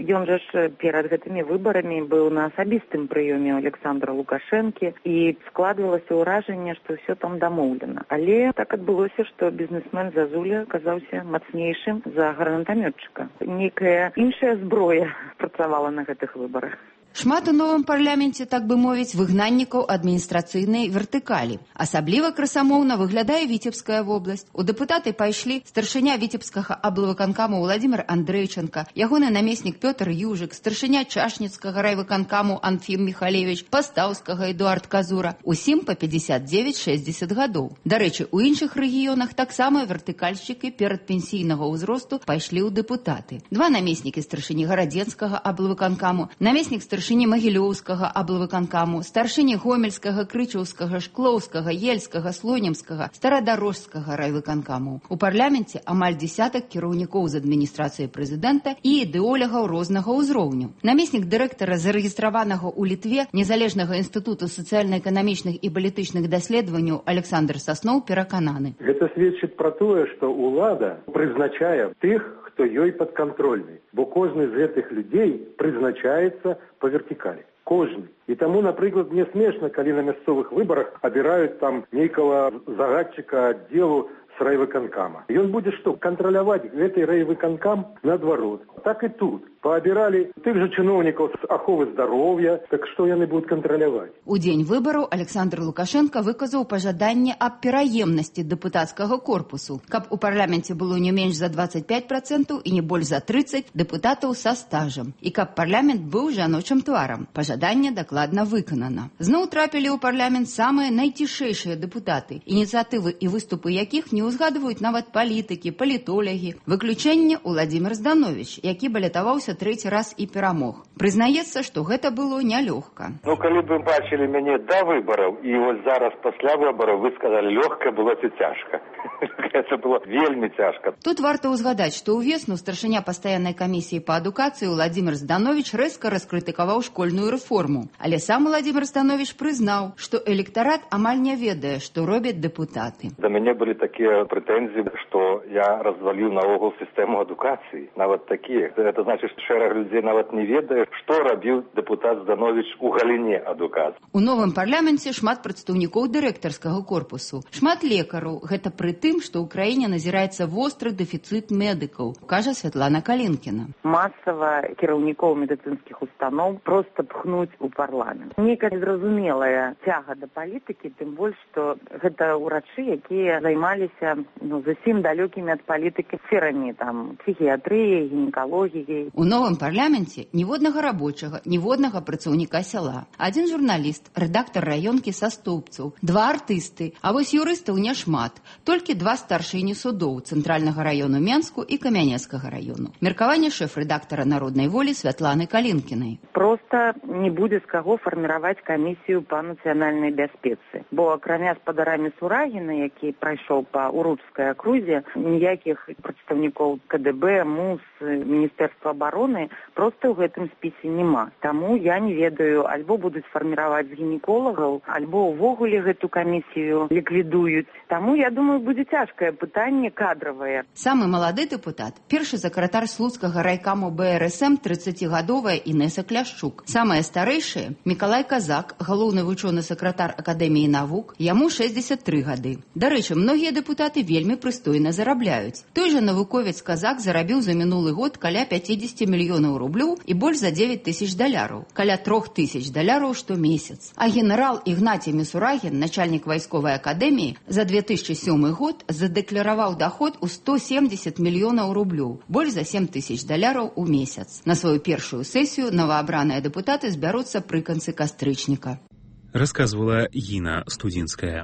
Ён жа ж перад гэтымі выбарамі быў на асабістым прыёме ў Александра Лукашэнкі, і складвалася ўражанне, што ўсё там дамоўлена. Але так адбылося, што бізнесмен Зазуля аказаўся мацнейшым за гранатамётчыка. Нейкая іншая зброя працавала на гэтых выбарах. Шмат у новым парламенце, так бы мовіць, выгнаннікаў адміністрацыйнай вертыкалі. Асабліва красамоўна выглядае Віцебская вобласць. У дэпутаты пайшлі старшыня Віцебскага аблвыканкаму Владзімир Андрэйчанка, ягоны намеснік Пётр Южык, старшыня Чашніцкага райвыканкаму Анфім Міхалевіч, Пастаўскага Эдуард Казура. Усім па пятьдесят девять шестьдесят гадоў. Дарэчы, у іншых рэгіёнах таксама вертыкальшчыкі перадпенсійнага ўзросту пайшлі ў дэпутаты. Два намеснікі старшыні Гарадзенскага аблвыканкаму, намеснік старшыні старшыні Магілёўскага аблвыканкаму, старшыні Гомельскага, Крычаўскага, Шклоўскага, Ельскага, Слонімскага, Старадарожскага райвыканкаму. У парламенце амаль дзесятак кіраўнікоў з адміністрацыі прэзідэнта і ідэолягаў рознага ўзроўню. Намеснік дырэктара зарэгістраванага ў Літве Незалежнага інстытуту сацыяльна-эканамічных і палітычных даследаванняў Александр Сасноў перакананы. Гэта сведчыць пра тое, што ўлада прызначае тых, хто ёй падкантрольны, бо кожны з гэтых людзей прызначаецца па вертикали. Кожны. І таму, напрыклад, мне смешна, калі на мясцовых выбарах абіраюць там нейкага загадчыка аддзелу з райвыканкама. Ён будзе што, кантраляваць гэты райвыканкам наадварот. Так і тут. Паабіралі тых жа чыноўнікаў з аховы здароўя, так што яны будуць кантраляваць? У дзень выбараў Александр Лукашенко выказаў пажаданне аб пераемнасці дэпутацкага корпусу, каб у парламенце было не менш за двадцать пять процентаў і не больш за тридцать дэпутатаў са стажам, і каб парламент быў жаночым тварам. Пажаданне дакладна выканана. Зноў трапілі ў парламент самыя найцішэйшыя дэпутаты, ініцыятывы і выступы якіх не ўзгадваюць нават палітыкі, палітолягі. Выключэнне Владзімир Зданович, які балятаваўся трэці раз і перамог. Прызнаецца, што гэта было нялёгка. Ну, калі б вы бачылі мяне да выбараў, і вось зараз пасля выбараў вы сказалі, лёгка было ці цяжка. Гэта было вельмі цяжка. Тут варта ўзгадаць, што ўвесну старшыня пастаяннай камісіі па адукацыі Владзімир Зданович рэзка раскрытыкаваў школьную рэформу. Але сам Владзімир Зданович прызнаў, што электарат амаль не ведае, што робяць дэпутаты. Да мяне былі такія прэтэнзіі, што я разваліў наогул сістэму адукацыі. Нават такія. Гэта значыць, шэраг людзей нават не ведае, што рабіў дэпутат Зданович у галіне адукацыі. У новым парламенце шмат прадстаўнікоў дырэктарскага корпусу, шмат лекараў. Гэта пры тым, што ў краіне назіраецца востры дэфіцыт медыкаў, кажа Святлана Калінкіна. Масава кіраўнікоў медыцынскіх устаноў проста пхнуць у парламент. Нейкая незразумелая цяга да палітыкі, тым больш, што гэта ўрачы, якія займаліся ну, зусім далёкімі ад палітыкі сферамі, там, псіхіятрыі, гінекалогіі. У новым парламенце ніводнага рабочага, ніводнага працаўніка сяла. Адзін журналіст, рэдактар раёнкі са Стоўбцаў, два артысты, а вось юрыстаў няшмат. Толькі два старшыні судоў цэнтральнага раёну Менску і Камянецкага раёну. Меркаванне шэф-рэдактара Народнай волі Святланы Калінкінай. Проста не будзе з каго фарміраваць камісію па нацыянальнай бяспецы. Бо акрамя спадарамі Сурагіна, які прайшоў па Уручскай акрузе, ніякіх прадстаўнікоў КДБ, МУС, Міністэрства абароны проста ў гэтым спісе няма. Таму я не ведаю, альбо будуць фарміраваць з гінеколагаў, альбо ўвогуле гэту камісію ліквідуюць. Таму, я думаю, будзе цяжкае пытанне кадравае. Самы малады дэпутат, першы сакратар слуцкага райкаму БРСМ трыццацігадовая Інеса Кляшчук. Самая старэйшая Мікалай Казак, галоўны вучоны сакратар Акадэміі навук, яму шэсцьдзесят тры гады. Дарэчы, многія дэпутаты вельмі прыстойна зарабляюць. Той жа навуковец Казак зарабіў за минулый год каля пятьдесят мільёнаў рублёў і больш за девять тысяч даляраў, каля трох тысяч даляраў штомесяц. А генерал Ігнацій Місурагін, начальнік вайсковай акадэміі, за две тысячи сёмы год задэклараваў доход у сто семьдесят мільёнаў рублёў, больш за семь тысяч даляраў у месяц. На сваю першую сесію новоабраныя дэпутаты збяруцца пры канцы кастрычніка. Расказвала Гіна Студзінская.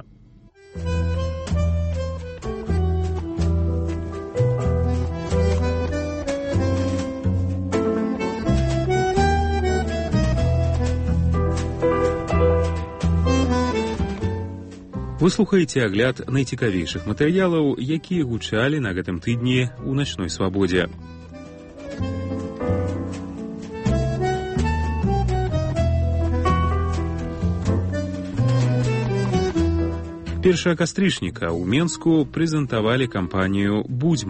Вы слухаеце агляд найцікавейшых матэрыялаў, якія гучалі на гэтым тыдні ў начной свабодзе. першага кастрычніка ў Менску прэзентавалі кампанію «Будзьма».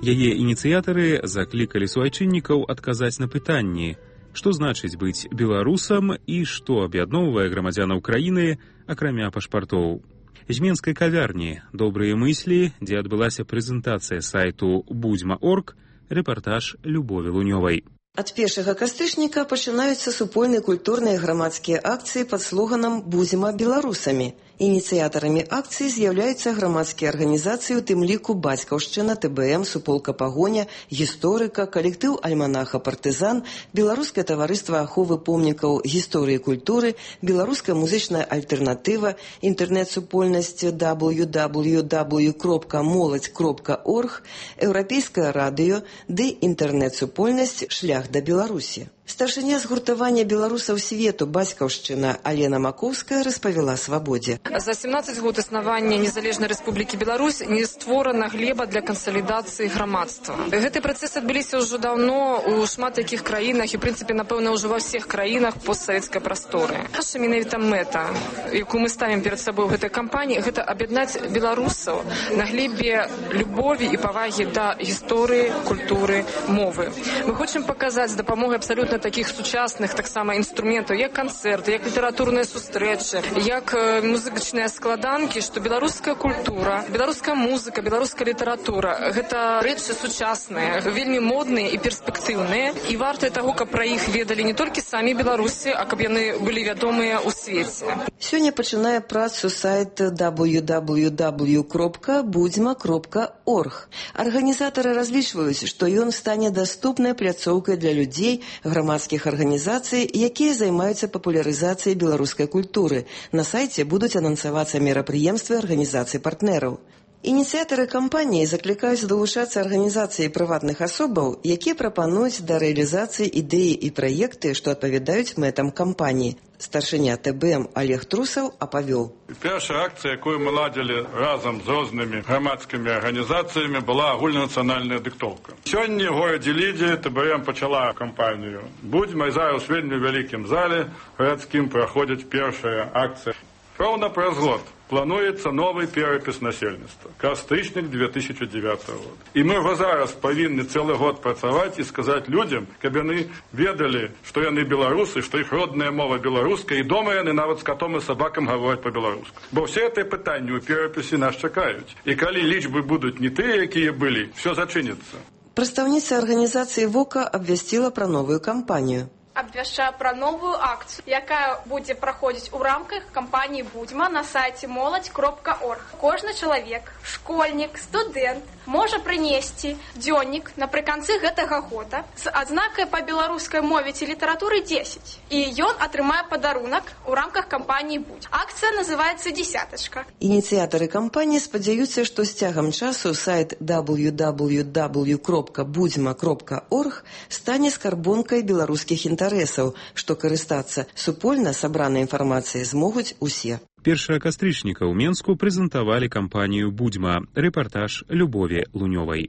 Яе ініцыятары заклікалі суайчыннікаў адказаць на пытанні, што значыць быць беларусам і што аб'ядноўвае грамадзянаў краіны, акрамя пашпартоў. З менскай кавярні «Добрыя мыслі», дзе адбылася прэзентацыя сайту будзьма точка орг, рэпартаж Любові Лунёвай. Ад першага кастрычніка пачынаюцца супольныя культурныя грамадскія акцыі пад слоганам «Будзьма беларусамі». Ініцыятарамі акцыі з'яўляюцца грамадскія арганізацыі, у тым ліку «Бацькаўшчына», Тэ Бэ Эм, «Суполка Пагоня», «Гісторыка», калектыў «Альманаха Партызан», Беларускае таварыства аховы помнікаў гісторыі і культуры, Беларуская музычная альтэрнатыва, інтэрнэт-супольнасць дабл ю дабл ю дабл ю кропка моладзь кропка орг, Еўрапейскае радыё ды інтэрнэт-супольнасць «Шлях да Беларусі». Старшыня згуртавання беларусаў свету «Бацькаўшчына» Алена Маковская распавяла «Свабодзе». За семнадцать год існавання Незалежнай Рэспублікі Беларусь не створана глеба для кансалідацыі грамадства. Гэты працэс адбыліся ўжо даўно у шмат якіх краінах і, в прынцыпе, напэўна, ўжо ва ўсіх краінах постсавецкай прасторы. Наша менавіта мэта, якую мы ставім перад сабой у гэтай кампаніі, гэта аб'яднаць беларусаў на глебе любові і павагі да гісторыі, культуры, мовы. Мы хочам паказаць з дапамогай абсалютна таких сучасных таксама інструментаў, як канцэрты, як літаратурныя сустрэчы, як музычныя складанкі, што беларуская культура, беларуская музыка, беларуская літаратура – гэта рэчы сучасныя, вельмі модныя і перспектыўныя, і вартыя таго, каб пра іх ведалі не толькі самі беларусы, а каб яны былі вядомыя ў свеце. Сёння пачынае працу сайт дабл ю дабл ю дабл ю кропка будзьма кропка орг. Арганізатары разлічваюць, што ён стане даступнай пляцоўкай для людзей, грамадскіх арганізацый, якія займаюцца папулярызацыяй беларускай культуры. На сайце будуць анансавацца мерапрыемствы арганізацый-партнераў. Ініцыятары кампаніі заклікаюць далучацца арганізацыі прыватных асобаў, якія прапануюць да рэалізацыі ідэі і праекты, што адпавядаюць мэтам кампаніі. Старшыня Тэ Бэ Эм Олег Трусаў апавёў. Першая акцыя, якую мы ладзілі разам з рознымі грамадскімі арганізацыямі, была агульнанацыянальная дыктоўка. Сёння ў горадзе Лідзе Тэ Бэ Эм пачала кампанію «Будзьма», і зараз у вельмі вялікім зале гарадскім праходзіць першая акцыя. Роўна праз год плануецца новый перапіс насельніцтва, кастрычнік две тысячи девятого года. І мы ўжо зараз павінны цэлы год працаваць і сказаць людзям, каб яны ведалі, што яны беларусы, што іх родная мова беларуская, і дома яны нават з катом і сабакам гавораць па-беларуску. Бо ўсе гэтыя пытанні ў перапісе нас чакаюць. І калі лічбы будуць не тыя, якія былі, все зачыніцца. Прадстаўніца арганізацыі ВОКА абвясціла пра новую кампанію. Абвяшчаю пра новую акцыю, якая будзе праходзіць у рамках кампаніі «Будзьма» на сайце моладзь кропка орг. Кожны чалавек, школьнік, студэнт можа прынесці дзённік напрыканцы гэтага года з адзнакай па беларускай мове ці літаратуры дзесяць. І ён атрымае падарунак у рамках кампаніі «Будзь». Акцыя называецца «Дзесятачка». Ініцыятары кампаніі спадзяюцца, што з цягам часу сайт дабл ю дабл ю дабл ю кропка будзьма кропка орг стане скарбонкай беларускіх інтэрнэтаў. Інтарэсаў, што карыстацца супольна сабранай інфармацыяй змогуць усе. Першага кастрычніка ў Менску прэзентавалі кампанію «Будзьма». Рэпартаж Любові Лунёвай.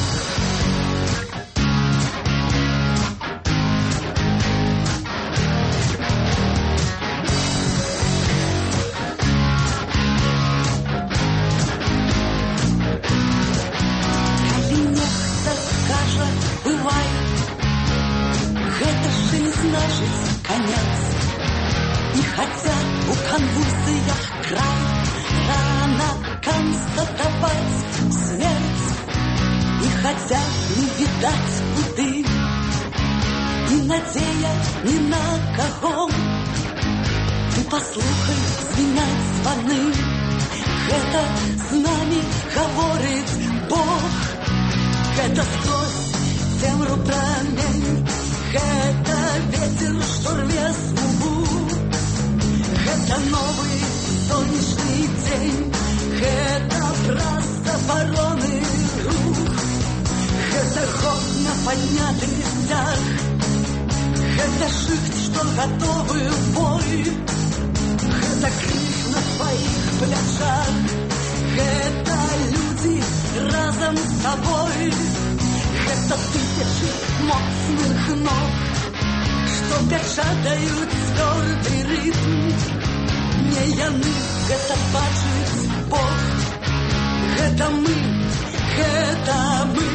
И хотя у конвульсиях край, рано констатовать смерть. И хотя не видать пути, и надея ни на кого. Ты послухай, звенят звоны, это с нами говорит Бог. Это сквозь темру промень, это ветер, что рве смугу. Это новый солнечный день, это раз обороны рук. Это ход на поднятый стяг, это шихт, что готовы в бой. Это крик на твоих плечах, это люди разом с тобой. Это тысячи моцных ног, что печатают твердый ритм. Не яны, это бачыць Бог. Это мы, гэта мы.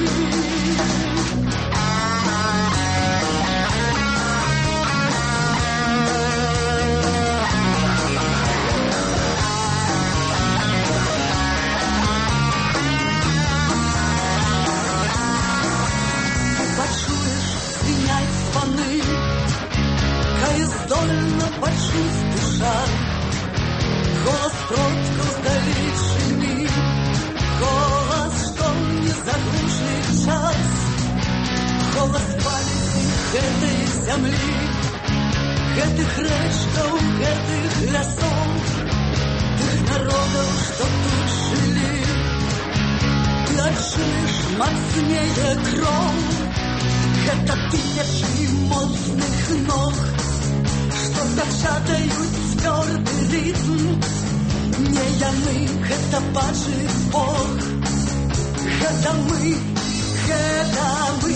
Здольна пачуць душа голас продкаў здалечыны, голас, што не заглушыць час, голас памяці гэтай зямлі, гэтых рэчкаў, гэтых лясоў, тых народаў, што тут жылі. Ты адчуеш мацнее кроў, гэта тысячы моцных ног, што зачатаюць цвёрды рытм. Не яны, гэта бачыць Бог, гэта мы, гэта мы.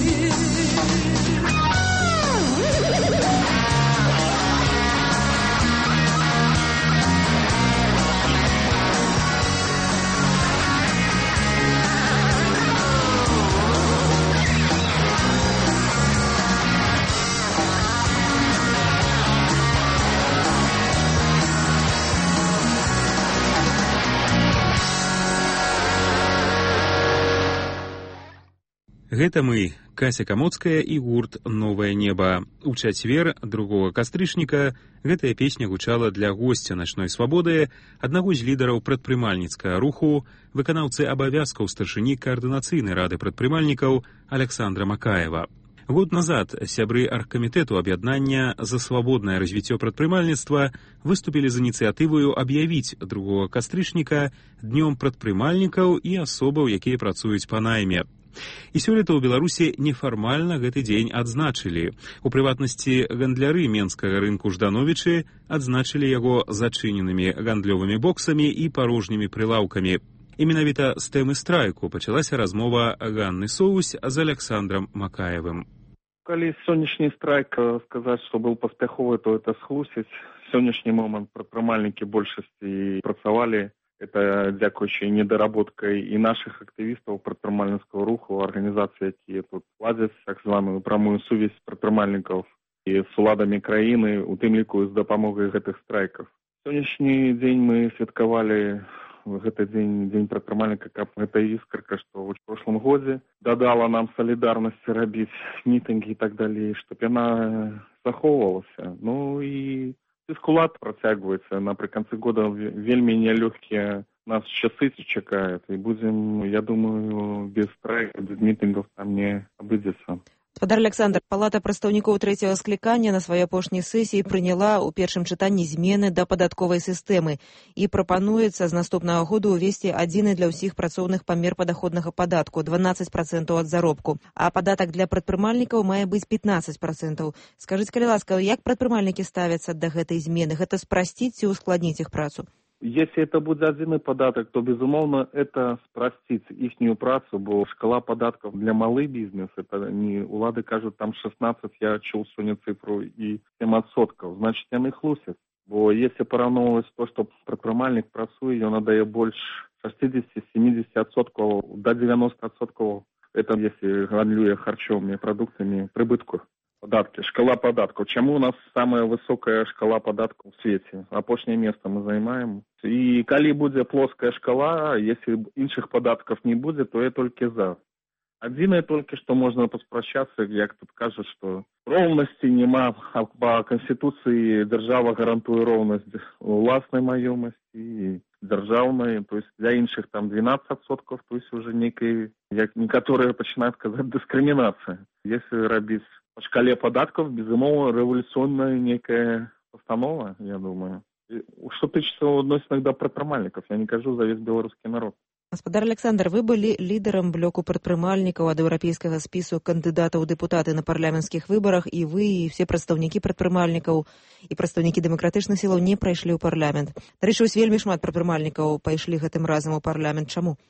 Гэта мы, Кася Камоцкая і гурт «Новае неба». У чацвер, другога кастрычніка, гэтая песня гучала для госця «Начной свабоды», аднаго з лідараў прадпрымальніцкага руху, выканаўцы абавязкаў старшыні каардынацыйнай рады прадпрымальнікаў Александра Макаева. Год назад сябры аргкамітэту аб'яднання за свабоднае развіццё прадпрымальніцтва выступілі з ініцыятываю аб'явіць другога кастрычніка днём прадпрымальнікаў і асобаў, якія працуюць па найме. І сёлета ў Беларусі нефармальна гэты дзень адзначылі. У прыватнасці гандляры менскага рынку Ждановічы адзначылі яго зачыненымі гандлёвымі боксамі і парожнімі прылаўкамі. І менавіта з тэмы страйку пачалася размова Ганны Соусь з Александром Макаевым. Калі сённяшні страйк сказаць, што быў паспяховы, то это схлусіць. Сённяшні момант прадпрымальнікі большасці працавалі. Это дзякуючы недаработкай і нашых актывістаў прадпрымальніцкага руху, арганізацый, якія тут ладзяць так званую прамую сувязь прадпрымальнікаў і з уладамі краіны, у тым ліку з дапамогай гэтых страйкаў. Сённяшні дзень мы святкавалі, гэты дзень, дзень прадпрымальніка, каб гэта іскарка, што ў прошлым годзе дадала нам салідарнасць рабіць мітынгі і так далей, што яна захоўвалася. Ну і дыскулат працягваецца. Напрыканцы года вельмі нялёгкія нас часы чакаюць. І будзем, я думаю, без страйкаў, без мітынгаў там не абыдзецца. Спадар Александр, Палата прадстаўнікоў трэцяга склікання на сваёй апошняй сесіі прыняла ў першым чытанні змены да падатковай сістэмы і прапануецца з наступнага году ўвесці адзіны для ўсіх працоўных памер падаходнага падатку дванаццаць працэнтаў ад заробку, а падатак для прадпрымальнікаў мае быць пятнаццаць працэнтаў. Скажыце, калі ласка, як прадпрымальнікі ставяцца да гэтай змены? Гэта спрасціць ці ускладніць іх працу? Если это будет отдельный податок, то, безумовно, это спростит ихнюю працу, бо шкала податков для малый бизнес, это не, улады кажут, там шестнадцать, я чул сегодня цифру, и семь отсотков, значит, они хлусят. Бо если поравновывать то, что предпринимальник працует, он отдает больше шестьдесят-семьдесят отсотков, до девяноста отсотков, это если гандлюя харчовыми продуктами, прибытку. Податки, шкала податков. Чему у нас самая высокая шкала податков в свете? Апошнее место мы занимаем. И коли будет плоская шкала, если інших податков не будет, то я только за. Адзінае только, что можно поспрачаться, як тут кажут, что роўнасці нема, а по Конституции держава гарантуе роўнасць уласнай маёмасці и державной, то есть для інших там двенадцать отсотков, то есть уже некие, як некоторые начинают сказать, дискриминация. Если рабіць по шкале податков, безумовно, революционная некая постанова, я думаю. И что тычется относится иногда прадпрымальнікаў, я не кажу за весь белорусский народ. Гаспадар Александр, вы былі лідарам блоку прадпрымальнікаў ад еўрапейскага спісу кандыдатаў у дэпутаты на парламенцкіх выбарах, і вы, і все прадстаўнікі прадпрымальнікаў і прадстаўнікі дэмакратычных сілаў не прайшлі ў парламент. Дарэчы, вось вельмі шмат прадпрымальнікаў пайшлі гэтым разам у парламент. Чаму?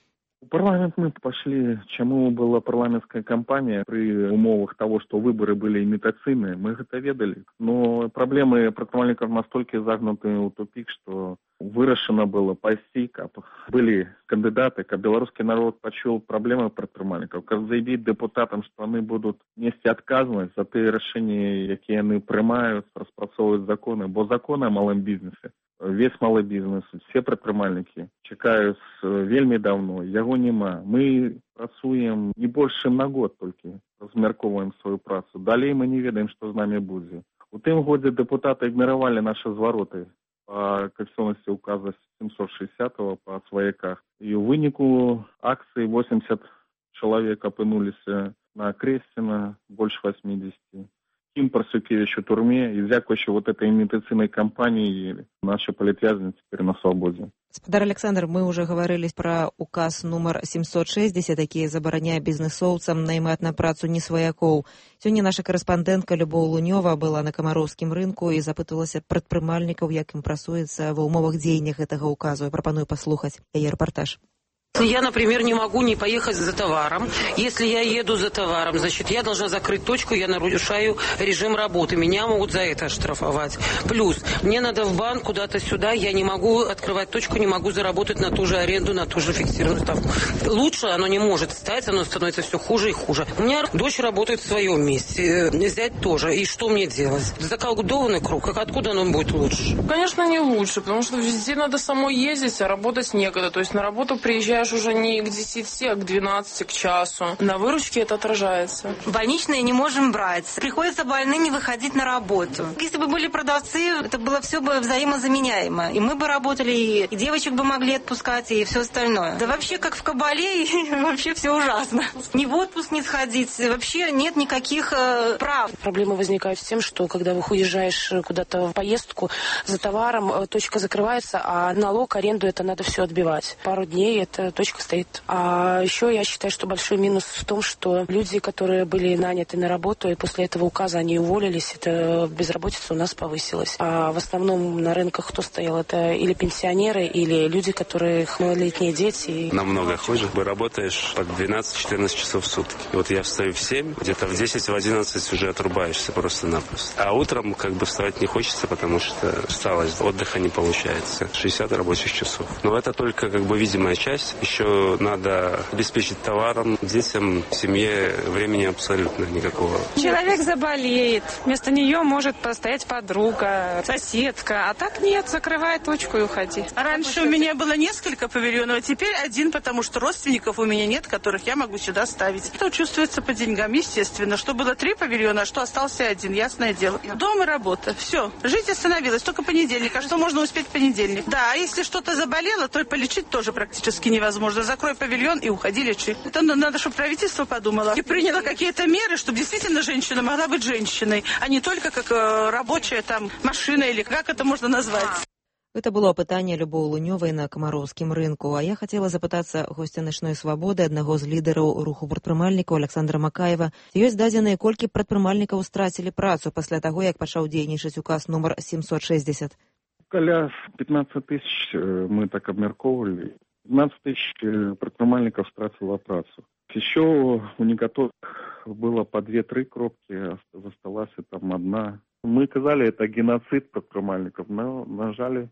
У парламент мы пошли, чему была парламентская кампания при умовах того, что выборы были имитационные, мы это ведали. Но проблемы прадпрымальнікаў настолько загнуты ў тупик, что вырашана было пайсці, каб были кандидаты, каб белорусский народ почуў проблемы прадпрымальнікаў, каб заявить депутатам, что они будут нести отказность за те решения, якія яны прымаюць, распрацоўваюць законы, бо законы о малым бизнесе. Весь малый бизнес, все прадпрымальнікі чакаюць вельмі давно, яго няма. Мы працуем не больш чым на год толькі, размяркоўваем сваю працу. Далей мы не ведаем, што з намі будзе. У тым годзе дэпутаты ігнаравалі нашы звароты по конституционности указа семьсот шестидесятого по сваяках. И в вынику акции восемьдесят человек опынулись на Крестина, больше восьмидесяти. Ким Парсукевич в турме, и дзякуючи вот этой имитационной кампании наши политвязни теперь на свободе. Спадар Александр, мы уже говорили про указ номер семьсот шестьдесят, який забараняе бізнесоўцам наймаць на працу не сваякоў. Сёння наша карэспандэнтка Любоў Лунёва была на камароўскім рынку і запыталася прадпрымальнікаў, як ім прасуецца ва ўмовах дзеяння гэтага указу. Я прапаную паслухаць яе рэпартаж. Я, например, не могу не поехать за товаром. Если я еду за товаром, значит, я должна закрыть точку, я нарушаю режим работы. Меня могут за это оштрафовать. Плюс, мне надо в банк куда-то сюда, я не могу открывать точку, не могу заработать на ту же аренду, на ту же фиксированную ставку. Лучше оно не может стать, оно становится все хуже и хуже. У меня дочь работает в своем месте, зять тоже. И что мне делать? Заколдованный круг, как откуда оно будет лучше? Конечно, не лучше, потому что везде надо самой ездить, а работать некогда. То есть на работу приезжаешь уже не к десяти, а к двенадцати, к часу. На выручке это отражается. Больничные не можем брать. Приходится больным не выходить на работу. Если бы были продавцы, это было все бы взаимозаменяемо. И мы бы работали, и девочек бы могли отпускать, и все остальное. Да вообще как в кабале, и вообще все ужасно. Ни в отпуск не сходить, вообще нет никаких э, прав. Проблема возникает с тем, что когда уезжаешь куда-то в поездку за товаром, точка закрывается, а налог, аренду это надо все отбивать. Пару дней это точка стоит. А еще я считаю, что большой минус в том, что люди, которые были наняты на работу, и после этого указа они уволились, это безработица у нас повысилась. А в основном на рынках кто стоял? Это или пенсионеры, или люди, которые малолетние дети. Намного хуже. Вы работаешь по двенадцать-четырнадцать часов в сутки. Вот я встаю в семь, где-то в десять, в одиннадцать уже отрубаешься просто-напросто. А утром как бы вставать не хочется, потому что усталость, отдыха не получается. шестьдесят рабочих часов. Но это только как бы видимая часть. Еще надо обеспечить товаром, детям, семье времени абсолютно никакого. Человек заболеет, вместо нее может постоять подруга, соседка, а так нет, закрывай точку и уходи. Раньше у меня было несколько павильонов, а теперь один, потому что родственников у меня нет, которых я могу сюда ставить. Это чувствуется по деньгам, естественно. Что было три павильона, а что остался один, ясное дело. Дом и работа, все. Жить остановилось только понедельник, а что можно успеть в понедельник? Да, а если что-то заболело, то и полечить тоже практически невозможно. Возможно, закрой павильон и уходи лечи. Это надо, чтобы правительство подумало и приняло какие-то меры, чтобы действительно женщина могла быть женщиной, а не только как э, рабочая там машина или как это можно назвать. Это было апытанне Любоў Лунёвай на камароўскім рынку. А я хотела запытацца госця начной свабоды, аднаго з лідараў руху прадпрымальнікаў Александра Макаева. Ёсць дадзеныя, колькі прадпрымальнікаў страцілі працу пасля таго, як пачаў дзейнічаць указ номер семьсот шестьдесят? Каля пятнадцать тысяч мы так абмяркоўвалі. пятнадцать тысяч прадпрымальнікаў страцила працу. Еще у некоторых было по две-три кропки, засталась там одна. Мы казали, это геноцид прадпрымальнікаў, но нажали.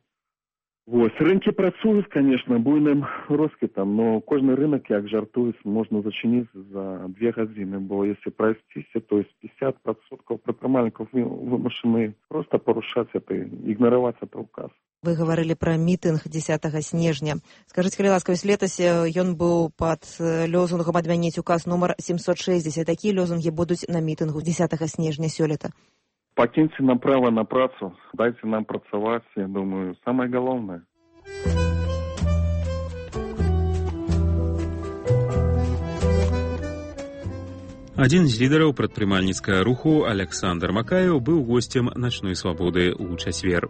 Вот. Рынки працуюць, конечно, буйным росквітам, но кожны рынок, як жартуюць, можна зачыніць за две гадзіны, бо если прайсціся, то есть пятьдесят процентов прадпрымальнікаў вымушаны просто парушаць это, игноровать это указ. Вы говорили про мітынг дзесятага снежня. Скажите, калі ласка, вось летась ён быў пад лозунгам адмяніць указ номер семьсот шестьдесят. Такие лозунги будуць на мітынгу дзесятага снежня сёлета? Покиньте нам право на працу, дайте нам працаваць, я думаю, самое главное. Адзін з лідараў прадпрымальніцкага руху Александр Макаеў быў госцем начной свабоды ў чацвер.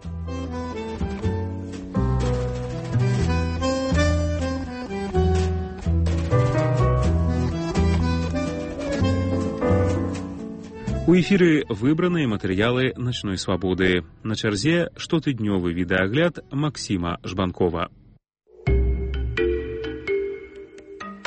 У эфіры выбраныя матэрыялы начной свабоды. На чарзе штотыднёвы відэагляд Максіма Жбанкова.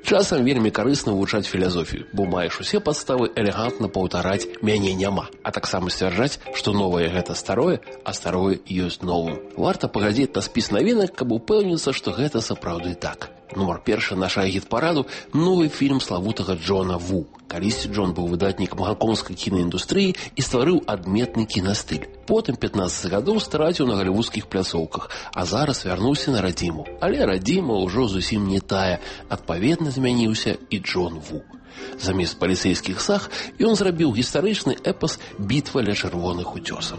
Часам вельмі карысна вывучаць філазофію, бо маеш усе падставы элегантна паўтараць «мяне няма», а таксама сцвярджаць, што новае гэта старое, а старое ёсць новым. Варта паглядзець на спіс навінак, каб упэўніцца, што гэта сапраўды так. Нумар першы нашага гіт-параду – новы фільм славутага Джона Ву. Калісьці Джон быў выдатнікам ганконгскай кінаіндустрыі і стварыў адметны кінастыль. Потым пятнаццаць гадоў страціў на галівудскіх пляцоўках, а зараз вярнуўся на радзіму. Але радзіма ўжо зусім не тая. Адпаведна змяніўся і Джон Ву. Замест паліцэйскіх саг ён зрабіў гістарычны эпас «Бітва ля чырвоных уцёсаў».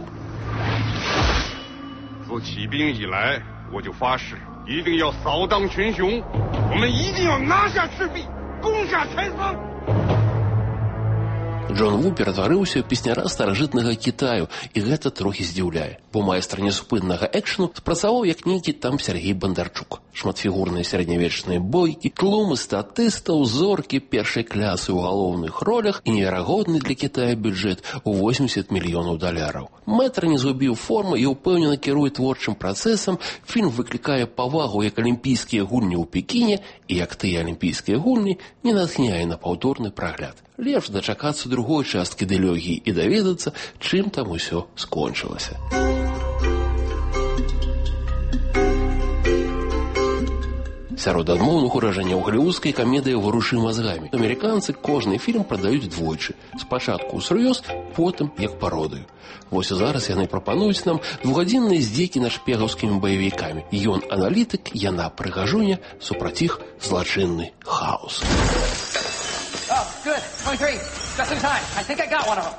自起兵以来，我就发誓，一定要扫荡群雄，我们一定要拿下赤壁，攻下前方。 Джон Ву ператварыўся ў песняра старажытнага Кітаю, і гэта трохі здзіўляе, бо майстар несупыннага экшну спрацаваў як нейкі там Сергей Бондарчук. Шматфігурныя сярэднявечныя бойкі, тлумы статыстаў, зоркі першай клясы ў галоўных ролях і неверагодны для Кітая бюджэт у восемьдесят мільёнаў даляраў. Мэтр не згубіў формы і ўпэўнена кіруе творчым працэсам, фільм выклікае павагу як алімпійскія гульні ў Пекіне і як тыя алімпійскія гульні не натхняе на паўторны прагляд. Лепш дачакацца другой часткі дылогіі і даведацца, чым там усё скончылася. Сярод адмоўных уражанняў галівудскай камедыі «Варушы мазгамі». Амерыканцы кожны фільм прадаюць двойчы. Спачатку ўсур'ёз, потым як пародыю. Вось і зараз яны прапануюць нам двухгадзінныя здзекі над шпегаўскімі баевікамі. Ён аналітык, яна прыгажуня, супраць іх злачынны хаос. Oh, good. twenty-three. Just in time. I think I got one of them.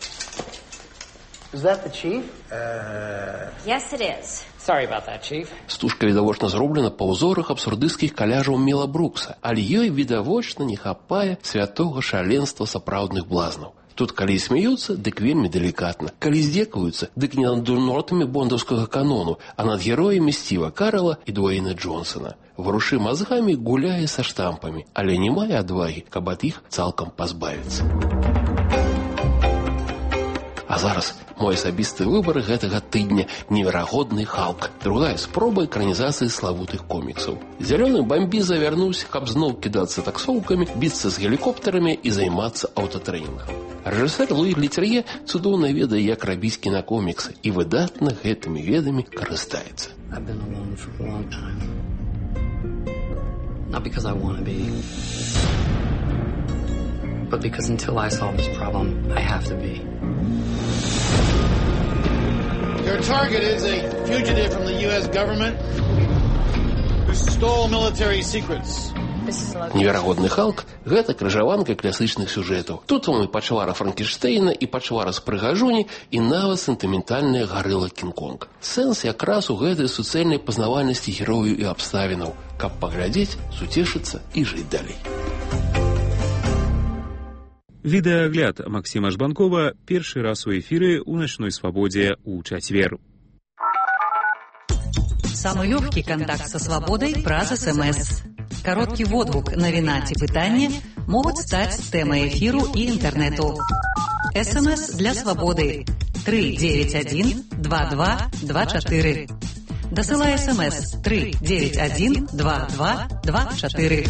Is that the chief? Uh... Yes, it is. Sorry about that, chief. Стужка відавочна зроблена па ўзорах абсурдысцкіх каляжаў Мела Брукса, але ёй відавочна не хапае святога шаленства сапраўдных блазнаў. Тут калі смеюцца, дык вельмі делікатна. Калі здзекаюцца, дык не над дурнотамі бондаўскага канону, а над героямі Стіва Карела і Дуэйна Джонсона. «Варушы мазгамі» гуляе са штампамі, але не мае адвагі, каб ад іх цалкам пазбавіцца. А зараз мой асабісты выбар гэтага тыдня – неверагодны Халк. Другая спроба экранізацыі славутых коміксаў. Зялёны бамбіза вярнуўся, каб зноў кідацца таксоўкамі, біцца з гелікоптарамі і займацца аўтатрэнінгам. Рэжысэр Луі Ліцер'е цудоўна ведае, як рабіць кінакоміксы, і выдатна гэтымі ведамі карыстаецца. Not because I want to be, but because until I solve this problem, I have to be. Your target is a fugitive from the U S government who stole military secrets. Неверагодны Халк – гэта крыжаванка класычных сюжэтаў. Тут вам і пачвара Франкенштэйна, і пачвара з прыгажуні, і нават сентыментальная гарыла Кінг-Конг. Сэнс якраз у гэтай суцэльнай пазнавальнасці герояў і абставінаў, каб паглядзець, суцешыцца і жыць далей. Відэаагляд Максима Жбанкова першы раз у эфіры ў «Начной свободе» у чацвер. Самый легкий контакт со свободой праз СМС. Короткий водгук навіна ці пытанне могуць стаць тэмай эфіру і інтэрнэту. СМС для свободы три девять один два два два четыре. Дасылай СМС три девять один два два два четыре.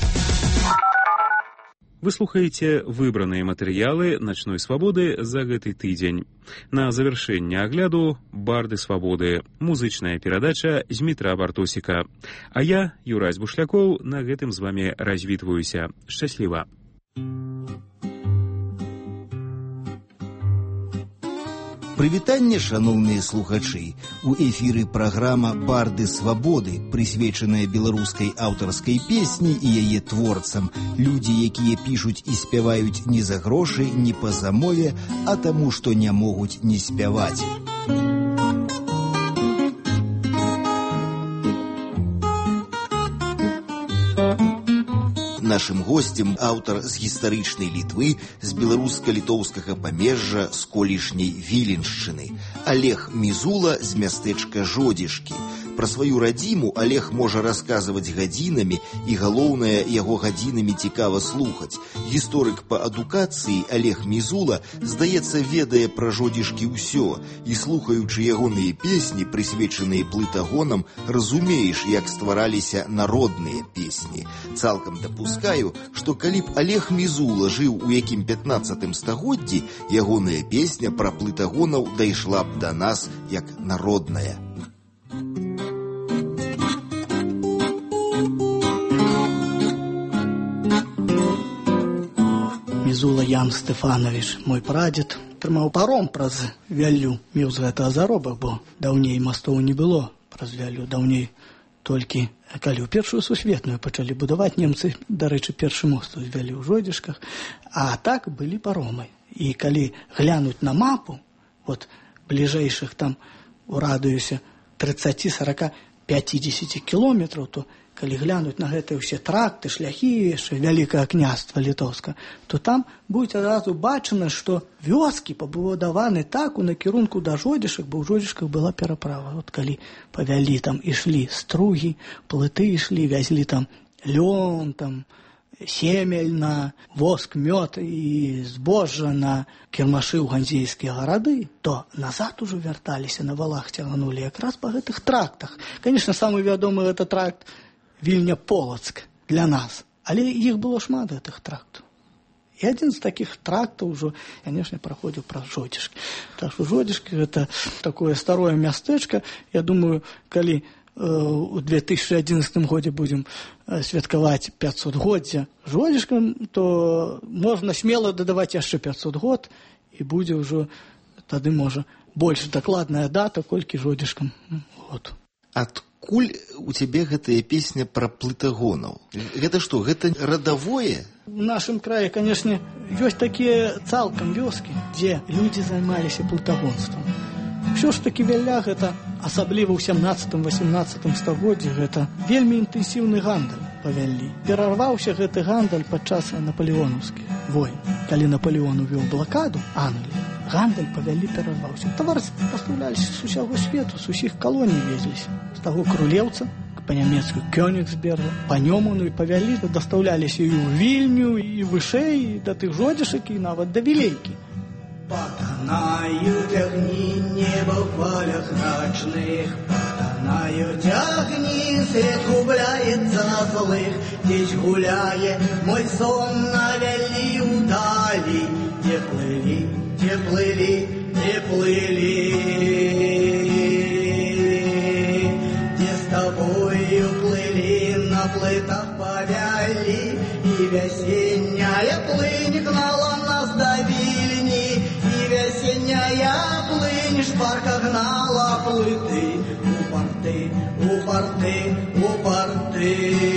Вы слухаеце выбраныя матэрыялы «Начной свободы» за гэты тыдзень. На завяршэнне агляду «Барды свободы» – музычная перадача з Дмітра Бартосіка. А я, Юрась Бушлякоў, на гэтым з вамі развітваюся. Шчасліва! Прывітанне, шаноўныя слухачы! У эфіры праграма «Барды свабоды», прысвечаная беларускай аўтарскай песні і яе творцам. Людзі, якія пішуць і спяваюць не за грошы, не па замове, а таму, што не могуць не спяваць. Нашым госцем аўтар з гістарычнай Літвы, з беларуска-літоўскага памежжа, з колішняй Віленшчыны. Олег Мізула з мястэчка Жодзішкі. Пра сваю радзіму Олег можа расказваць гадзінамі, і галоўнае, яго гадзінамі цікава слухаць. Гісторык па адукацыі Олег Мізула, здаецца, ведае пра жодзішкі ўсё, і слухаючы ягоныя песні, прысвечаныя плытагонам, разумееш, як ствараліся народныя песні. Цалкам дапускаю, што калі б Олег Мізула жыў у якім пятнаццатым стагоддзі, ягоная песня пра плытагонаў дайшла б да нас як народная. Мізула Ян Стефанович, мой прадзед, трымаў паром праз Вяллю. Меў з гэтага заробак, бо даўней мастоў не было праз Вяллю. Даўней толькі, калі ў першую сусветную пачалі будаваць немцы, дарэчы, першы мост узвялі ў Жодзішках, а так былі паромы. І калі глянуць на мапу, от бліжэйшых там у радыусе тридцать сорок пятьдесят кілометраў, то калі глянуць на гэтыя ўсе тракты, шляхі яшчэ Вялікага княства літоўска, то там будзе адразу бачана, што вёскі пабудаваны так у накірунку да Жодзішак, бо ў Жодзішках была пераправа. От калі па Вялі там ішлі стругі, плыты ішлі, вязлі там лён, там семель на воск, мёд і збожжа на кірмашы ў ганзейскія гарады, то назад ужо вярталіся, на валах цягнулі якраз па гэтых трактах. Канешне, самы вядомы гэта тракт Вільня-Полацк для нас, але іх было шмат гэтых трактаў. І адзін з такіх трактаў ужо, канешне, праходзіў праз Жодзішкі. Так што Жодзішкі гэта такое старое мястэчка. Я думаю, калі у две тысячи одиннадцатым годзе будзем святкаваць пятьсотгоддзя Жодзішкам, то можна смела дадаваць яшчэ пятьсот год, і будзе ўжо тады, можа, больш дакладная дата, колькі Жодзішкам год. Адкуль у цябе гэтая песня пра плытагонаў? Гэта што, гэта радавое? В нашым краі, канешне, ёсць такія цалкам вёскі, дзе людзі займаліся плытагонствам. Ўсё ж такі Вялля гэта, асабліва ў сямнаццатым-васемнаццатым стагоддзі, гэта вельмі інтэнсіўны гандаль па Вяллі. Перарваўся гэты гандаль падчас напалеонаўскіх войн. Калі Напалеон увёў блакаду Англіі, гандаль па Вяллі перарваўся. Тавары пастаўляліся з усяго свету, з усіх калоній везліся. З таго Крулеўца, па-нямецку Кёнігсберга, па Нёману і па Вяллі дастаўляліся і ў Вільню, і вышэй, і да тых Жодзішак, і нават да Вілейкі. Потонают огни неба в полях ночных, потонают огни, свет губляется злых. Здесь гуляет мой сон на Вялли удали, где плыли, где плыли, где плыли, где с тобою плыли на плытах по Вялли, и весенняя плынь гнала нас до Вильни. Весенняя плынь шпарка гнала плыты у порты, у порты, у порты.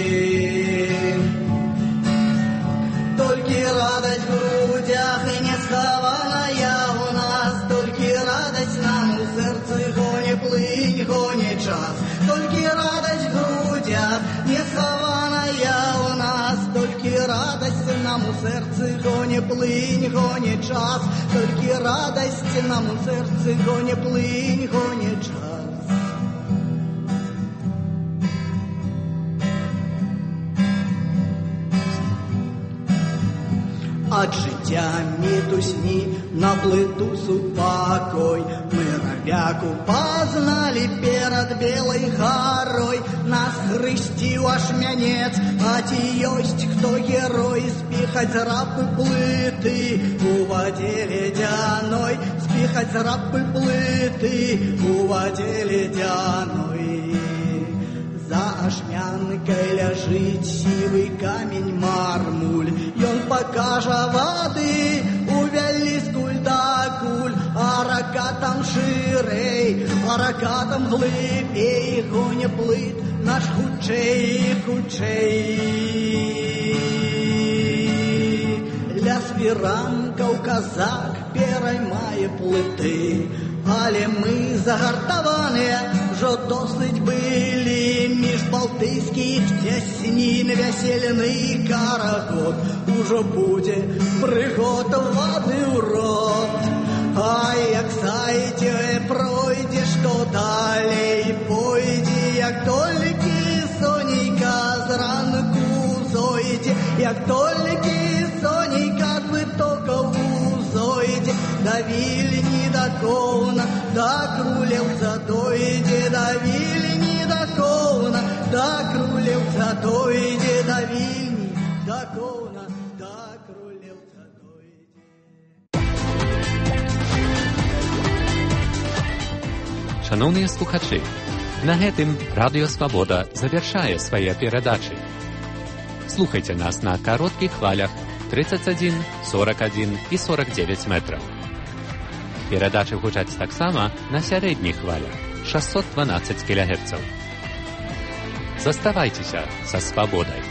Только радость в грудях и не схованная у нас, только радость нам у сердце гони плынь, гони час. Только радость в грудях не схованная у нас, только радость нам у сердце гони плынь, гони час. Только радость нам у сердце гони плынь, гони час. От життя мітусні на плиту супокой. Мы ровяку познали перед белой горой. Нас хрыстил ашмянец, а ті ёсть, кто герой. Спихать рапы плыты у воде ледяной, спихать рапы плыты у воде ледяной. За ашмянкой ляжит сивый камень мармуль, и он покажа воды у Вялли скуль да куль, а ракатам ширей, а ракатам глыбей, гоня плыт наш худшей, худшей. Ля свиранкаў казак пераймае плыты, але мы загартаваныя, жо досыць былі між балтыйскіх цяснін вясельны карагод. Ужо будзе прыгод вады ў рот. А як сайце пройдзе, што далей пойдзе, як толькі сонейка зранку зойде, як толькі сонейка з витоков зойде, да Вільні, да Ковна, да Крулевца дойде, да Вільні, да Ковна, да Крулевца дойде, да Вільні, да Ковна, да Крулевца дойде. Шановныя слухачы, на гэтым Радыё Свабода завяршае свае перадачы. Слухайце нас на кароткіх хвалях тридцать один, сорок один и сорок девять метров. Перадачы гучаць таксама на сярэдніх хвалях шестьсот двенадцать килогерцаў. Заставайцеся са свабодай.